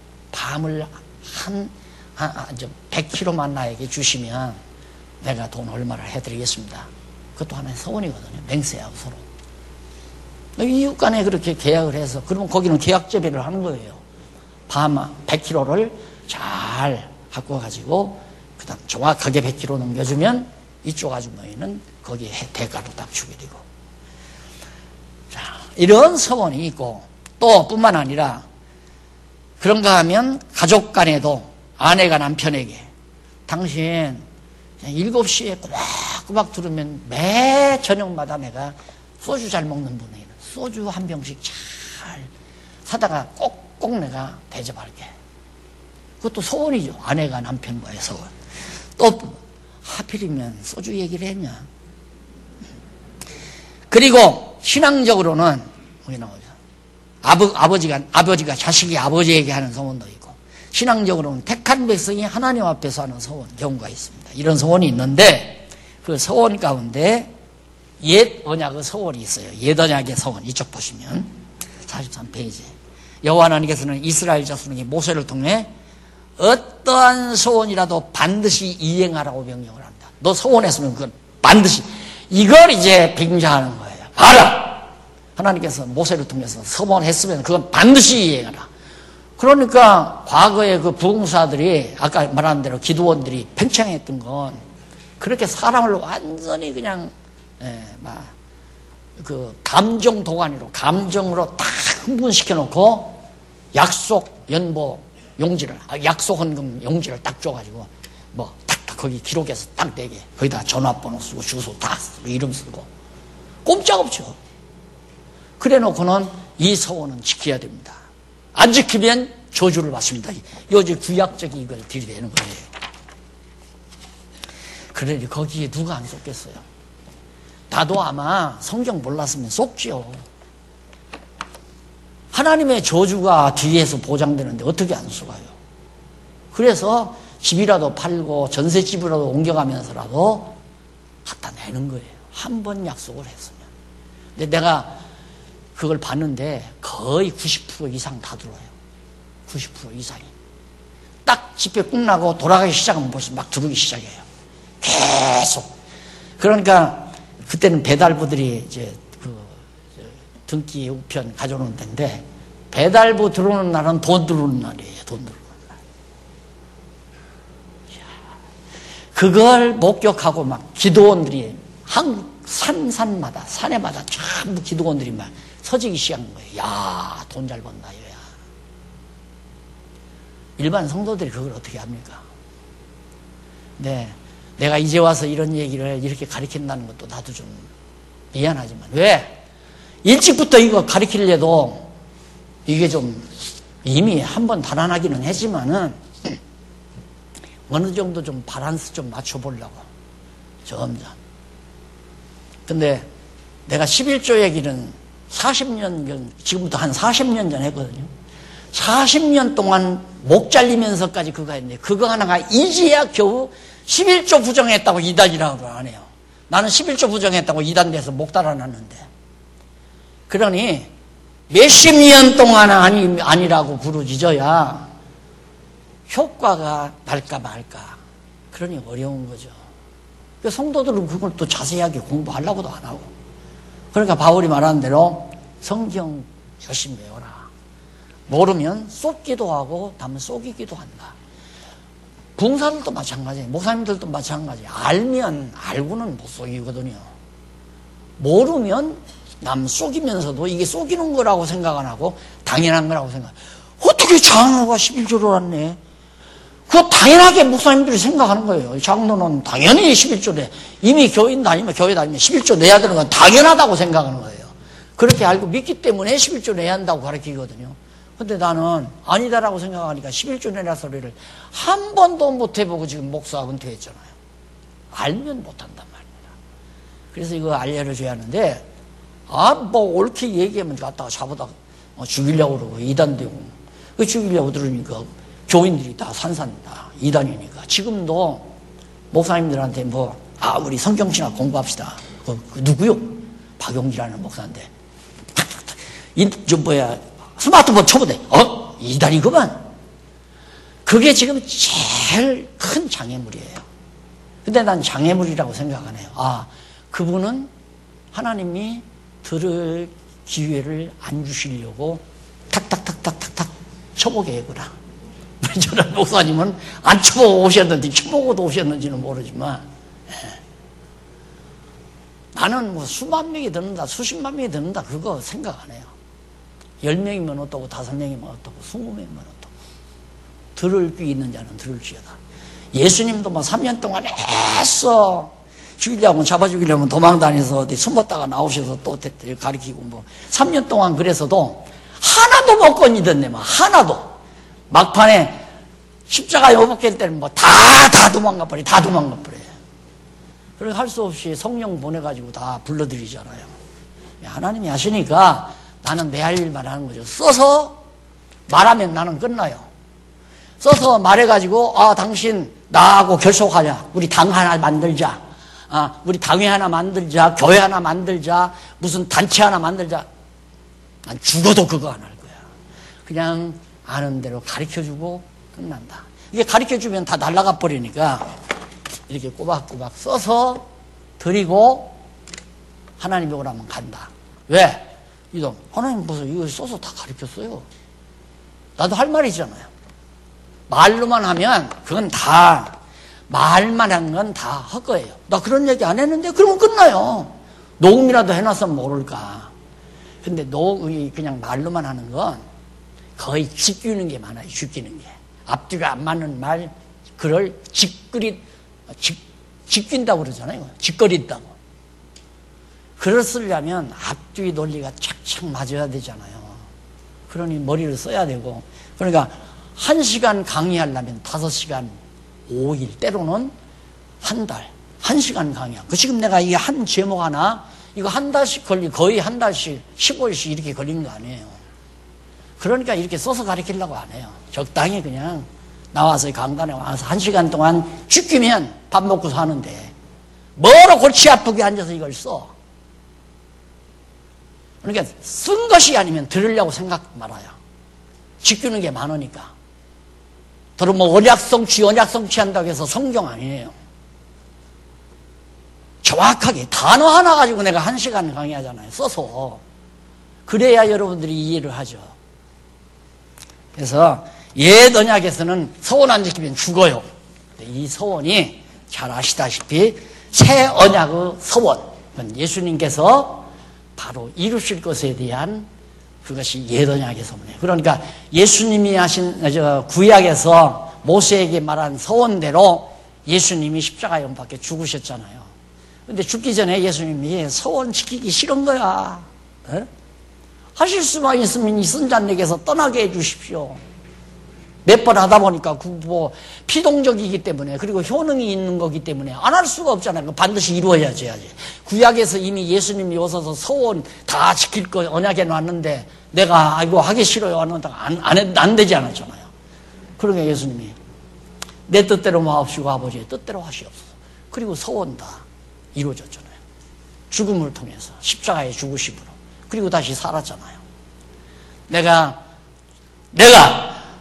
한 100kg만 나에게 주시면 내가 돈 얼마를 해드리겠습니다. 그것도 하나의 서원이거든요. 맹세하고 서로. 이웃 간에 그렇게 계약을 해서, 그러면 거기는 계약 재배를 하는 거예요. 밤 100kg를 잘 갖고 가지고, 그 다음 정확하게 100kg 넘겨주면 이쪽 아주머니는 거기에 대가로 딱 주게 되고. 자, 이런 서원이 있고, 또 뿐만 아니라, 그런가 하면 가족 간에도 아내가 남편에게, 당신 7시에 꼬박꼬박 들으면 매 저녁마다 내가 소주 잘 먹는 분이에요. 소주 한 병씩 잘 사다가 꼭꼭 내가 대접할게. 그것도 소원이죠. 아내가 남편과의 소원. 또 하필이면 소주 얘기를 했냐. 그리고 신앙적으로는 우리 나오죠. 아버지가 자식이 아버지에게 하는 소원도 있고, 신앙적으로는 택한 백성이 하나님 앞에서 하는 소원 경우가 있습니다. 이런 소원이 있는데 그 소원 가운데 옛 언약의 소원이 있어요. 옛 언약의 소원, 이쪽 보시면 43페이지. 여호와 하나님께서는 이스라엘 자손에게 모세를 통해 어떠한 소원이라도 반드시 이행하라고 명령을 합니다. 너 소원했으면 그건 반드시, 이걸 이제 빙자하는 거예요. 봐라! 하나님께서 모세를 통해서 소원했으면 그건 반드시 이행하라. 그러니까 과거에 그 부흥사들이 아까 말한 대로 기도원들이 팽창했던 건 그렇게 사람을 완전히 그냥 그 감정 도가니로, 감정으로 딱 흥분시켜 놓고 약속 연보 용지를, 약속 헌금 용지를 딱 줘가지고 뭐 딱 거기 기록해서 딱 내게, 거기다 전화번호 쓰고 주소 다 쓰고 이름 쓰고 꼼짝없죠. 그래 놓고는 이 서원은 지켜야 됩니다. 안 지키면 저주를 받습니다. 요즘 구약적인 이걸 들이대는 거예요. 그러니 거기에 누가 안 속겠어요? 나도 아마 성경 몰랐으면 속지요. 하나님의 저주가 뒤에서 보장되는데 어떻게 안 속아요? 그래서 집이라도 팔고 전셋집이라도 옮겨가면서라도 갖다 내는 거예요. 한 번 약속을 했으면. 근데 내가 그걸 봤는데 거의 90% 이상 다 들어와요. 90% 이상이. 딱 집회 끝나고 돌아가기 시작하면 벌써 막 들어오기 시작해요. 계속. 그러니까 그때는 배달부들이 이제 등기 우편 가져오는 데인데, 배달부 들어오는 날은 돈 들어오는 날이에요. 돈 들어오는 날. 그걸 목격하고 막 기도원들이 산마다, 산에마다 전부 기도원들이 막 서지기 시작한 거예요. 야, 돈 잘 번다, 이거야. 일반 성도들이 그걸 어떻게 합니까? 네, 내가 이제 와서 이런 얘기를 이렇게 가르친다는 것도 나도 좀 미안하지만, 왜? 일찍부터 이거 가르치려도 이게 좀 이미 한번 달아나기는 했지만은 어느 정도 좀 밸런스 좀 맞춰보려고 점점. 근데 내가 11조 얘기는 40년 전, 지금부터 한 40년 전 했거든요. 40년 동안 목 잘리면서까지 그거 했는데, 그거 하나가 이제야 겨우 11조 부정했다고 이단이라고 안 해요. 나는 11조 부정했다고 이단돼서 목 달아났는데. 그러니 몇십 년 동안 아니라고 부르짖어야 효과가 날까 말까. 그러니 어려운 거죠. 성도들은 그걸 또 자세하게 공부하려고도 안 하고. 그러니까 바울이 말하는 대로 성경 열심히 외워라. 모르면 쏟기도 하고 남은 속이기도 한다. 봉사들도 마찬가지예요. 목사님들도 마찬가지예요. 알면 알고는 못 속이거든요. 모르면 남 속이면서도 이게 속이는 거라고 생각 안 하고 당연한 거라고 생각. 어떻게 장로가 11조를 왔네? 그거 당연하게 목사님들이 생각하는 거예요. 장로는 당연히 11조 내. 이미 교회 다니면 11조 내야 되는 건 당연하다고 생각하는 거예요. 그렇게 알고 믿기 때문에 11조 내야 한다고 가르치거든요. 근데 나는 아니다라고 생각하니까 11조 내라 소리를 한 번도 못 해보고 지금 목사 은퇴했잖아요. 알면 못 한단 말입니다. 그래서 이거 알려줘야 하는데, 뭐 옳게 얘기하면 갖다가 잡아다 죽이려고 그러고 이단되고, 그 죽이려고 들으니까 교인들이 다 산산다. 이단이니까. 지금도 목사님들한테 우리 성경신학 공부합시다. 그 누구요? 박용기라는 목사인데. 스마트폰 쳐보대. 이단이구만. 그게 지금 제일 큰 장애물이에요. 근데 난 장애물이라고 생각 안 해요. 그분은 하나님이 들을 기회를 안 주시려고 탁탁탁탁탁탁 쳐보게 해구나. 저런 목사님은 안 쳐보고 오셨는지 쳐보고도 오셨는지는 모르지만, 나는 수만 명이 듣는다, 수십만 명이 듣는다, 그거 생각 안 해요. 10명이면 어떠고 5명이면 어떠고 20명이면 어떠고. 들을 귀 있는 자는 들을지어다. 예수님도 3년 동안 애써 죽이려면, 잡아 죽이려면 도망다녀서 어디 숨었다가 나오셔서 또 가르치고 3년 동안 그래서도 하나도 못 건지던데 하나도. 막판에 십자가에 못 깰 때는 다 도망가 버려. 다 도망가 버려요. 그래서 할 수 없이 성령 보내가지고 다 불러들이잖아요. 하나님이 하시니까 나는 내 할 일만 하는 거죠. 써서 말하면 나는 끝나요. 써서 말해가지고 당신 나하고 결속하자. 우리 당 하나 만들자. 우리 당회 하나 만들자. 교회 하나 만들자. 무슨 단체 하나 만들자. 난 죽어도 그거 안 할 거야. 그냥 아는 대로 가르쳐주고 끝난다. 이게 가르쳐주면 다 날아가 버리니까 이렇게 꼬박꼬박 써서 드리고 하나님 벽을 하면 간다. 왜? 하나님 벌써 이거 써서 다 가르쳤어요. 나도 할 말이 있잖아요. 말로만 하면 그건 다, 말만 한 건 다 헛거예요. 나 그런 얘기 안 했는데 그러면 끝나요. 녹음이라도 해놨으면 모를까. 근데 그냥 말로만 하는 건 거의 짓기는 게 많아요. 짓기는 게. 앞뒤가 안 맞는 말, 그걸 짓긴다고 그러잖아요. 짓거린다고. 글을 쓰려면 앞뒤 논리가 착착 맞아야 되잖아요. 그러니 머리를 써야 되고. 그러니까 1시간 강의하려면 5시간 5일, 때로는 한 달, 1시간 강의하고. 지금 내가 이 한 제목 하나, 이거 한 달씩 거의 한 달씩, 15일씩 이렇게 걸리는 거 아니에요. 그러니까 이렇게 써서 가르치려고 안 해요. 적당히 그냥 나와서 강단에 와서 1시간 동안 죽기면 밥 먹고 사는데, 뭐로 골치 아프게 앉아서 이걸 써. 그러니까 쓴 것이 아니면 들으려고 생각 말아요. 지키는 게 많으니까. 더러 언약성취 한다고 해서 성경 아니에요. 정확하게 단어 하나 가지고 내가 1시간 강의하잖아요. 써서. 그래야 여러분들이 이해를 하죠. 그래서 옛 언약에서는 서원 안 지키면 죽어요. 이 서원이 잘 아시다시피 새 언약의 서원. 예수님께서 바로 이루실 것에 대한 그것이 옛 언약의 서원이에요. 그러니까 예수님이 하신 구약에서 모세에게 말한 서원대로 예수님이 십자가에 못 박혀 죽으셨잖아요. 근데 죽기 전에 예수님이 서원 지키기 싫은 거야. 에? 하실 수만 있으면 이 선자님께서 떠나게 해 주십시오. 몇 번 하다 보니까 피동적이기 때문에, 그리고 효능이 있는 거기 때문에 안 할 수가 없잖아요. 반드시 이루어야지. 구약에서 이미 예수님이 오셔서 서원 다 지킬 거 언약에 놨는데 내가 이거 하기 싫어요 하는다가 안 되지 않았잖아요. 그러니까 예수님이 내 뜻대로 마옵시고 아버지의 뜻대로 하시옵소서. 그리고 서원 다 이루어졌잖아요. 죽음을 통해서 십자가에 죽으심으로. 그리고 다시 살았잖아요. 내가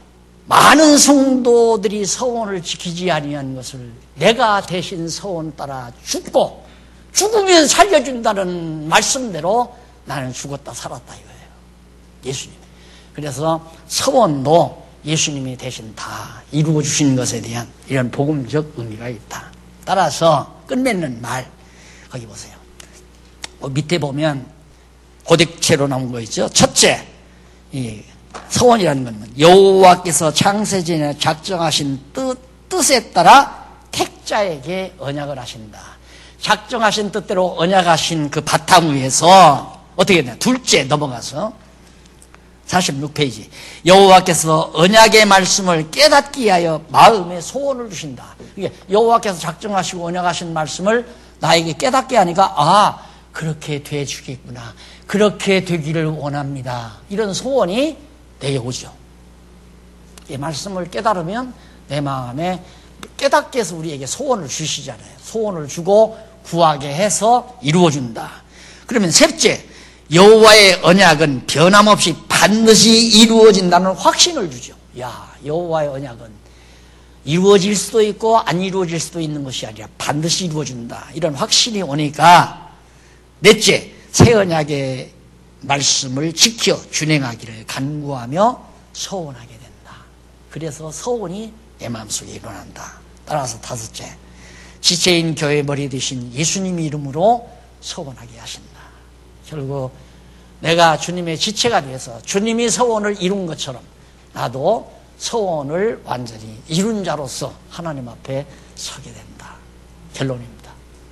많은 성도들이 서원을 지키지 아니한 것을 내가 대신 서원 따라 죽고 죽으면 살려준다는 말씀대로 나는 죽었다 살았다 이거예요. 예수님. 그래서 서원도 예수님이 대신 다 이루어 주신 것에 대한 이런 복음적 의미가 있다. 따라서 끝맺는 말 거기 보세요. 밑에 보면 고딕체로 나온 거 있죠. 첫째, 이 서원이라는 건 여호와께서 창세전에 작정하신 뜻에 따라 택자에게 언약을 하신다. 작정하신 뜻대로 언약하신 그 바탕 위에서 어떻게 되냐. 둘째 넘어가서 46페이지. 여호와께서 언약의 말씀을 깨닫기 위하여 마음에 소원을 주신다. 이게 여호와께서 작정하시고 언약하신 말씀을 나에게 깨닫게 하니까 그렇게 돼 주겠구나. 그렇게 되기를 원합니다. 이런 소원이 내게 오죠. 이 말씀을 깨달으면 내 마음에 깨닫게 해서 우리에게 소원을 주시잖아요. 소원을 주고 구하게 해서 이루어준다. 그러면 셋째, 여호와의 언약은 변함없이 반드시 이루어진다는 확신을 주죠. 여호와의 언약은 이루어질 수도 있고 안 이루어질 수도 있는 것이 아니라 반드시 이루어진다. 이런 확신이 오니까 넷째, 새 언약의 말씀을 지켜 준행하기를 간구하며 서원하게 된다. 그래서 서원이 내 마음속에 일어난다. 따라서 다섯째, 지체인 교회 머리 되신 예수님 이름으로 서원하게 하신다. 결국 내가 주님의 지체가 돼서 주님이 서원을 이룬 것처럼 나도 서원을 완전히 이룬 자로서 하나님 앞에 서게 된다. 결론입니다.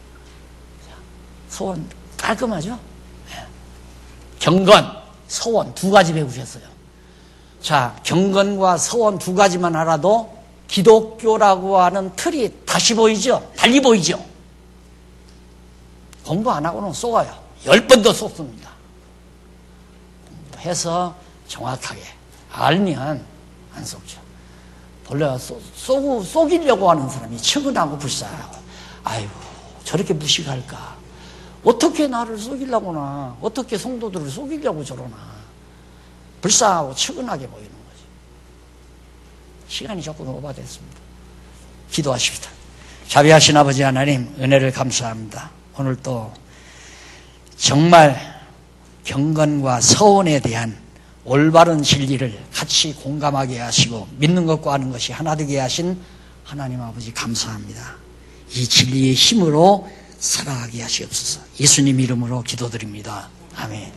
서원 깔끔하죠? 경건, 서원 두 가지 배우셨어요. 자, 경건과 서원 두 가지만 알아도 기독교라고 하는 틀이 다시 보이죠? 달리 보이죠? 공부 안 하고는 속아요. 10번 더 속습니다. 공부해서 정확하게 알면 안 속죠. 본래 속이려고 하는 사람이 측은하고 불쌍하고, 아이고, 저렇게 무식할까? 어떻게 나를 속이려고나, 어떻게 성도들을 속이려고 저러나. 불쌍하고 측은하게 보이는 거지. 시간이 조금 오버됐습니다. 기도하십시다. 자비하신 아버지 하나님, 은혜를 감사합니다. 오늘 또 정말 경건과 서원에 대한 올바른 진리를 같이 공감하게 하시고 믿는 것과 하는 것이 하나 되게 하신 하나님 아버지 감사합니다. 이 진리의 힘으로 살아가게 하시옵소서. 예수님 이름으로 기도드립니다. 아멘.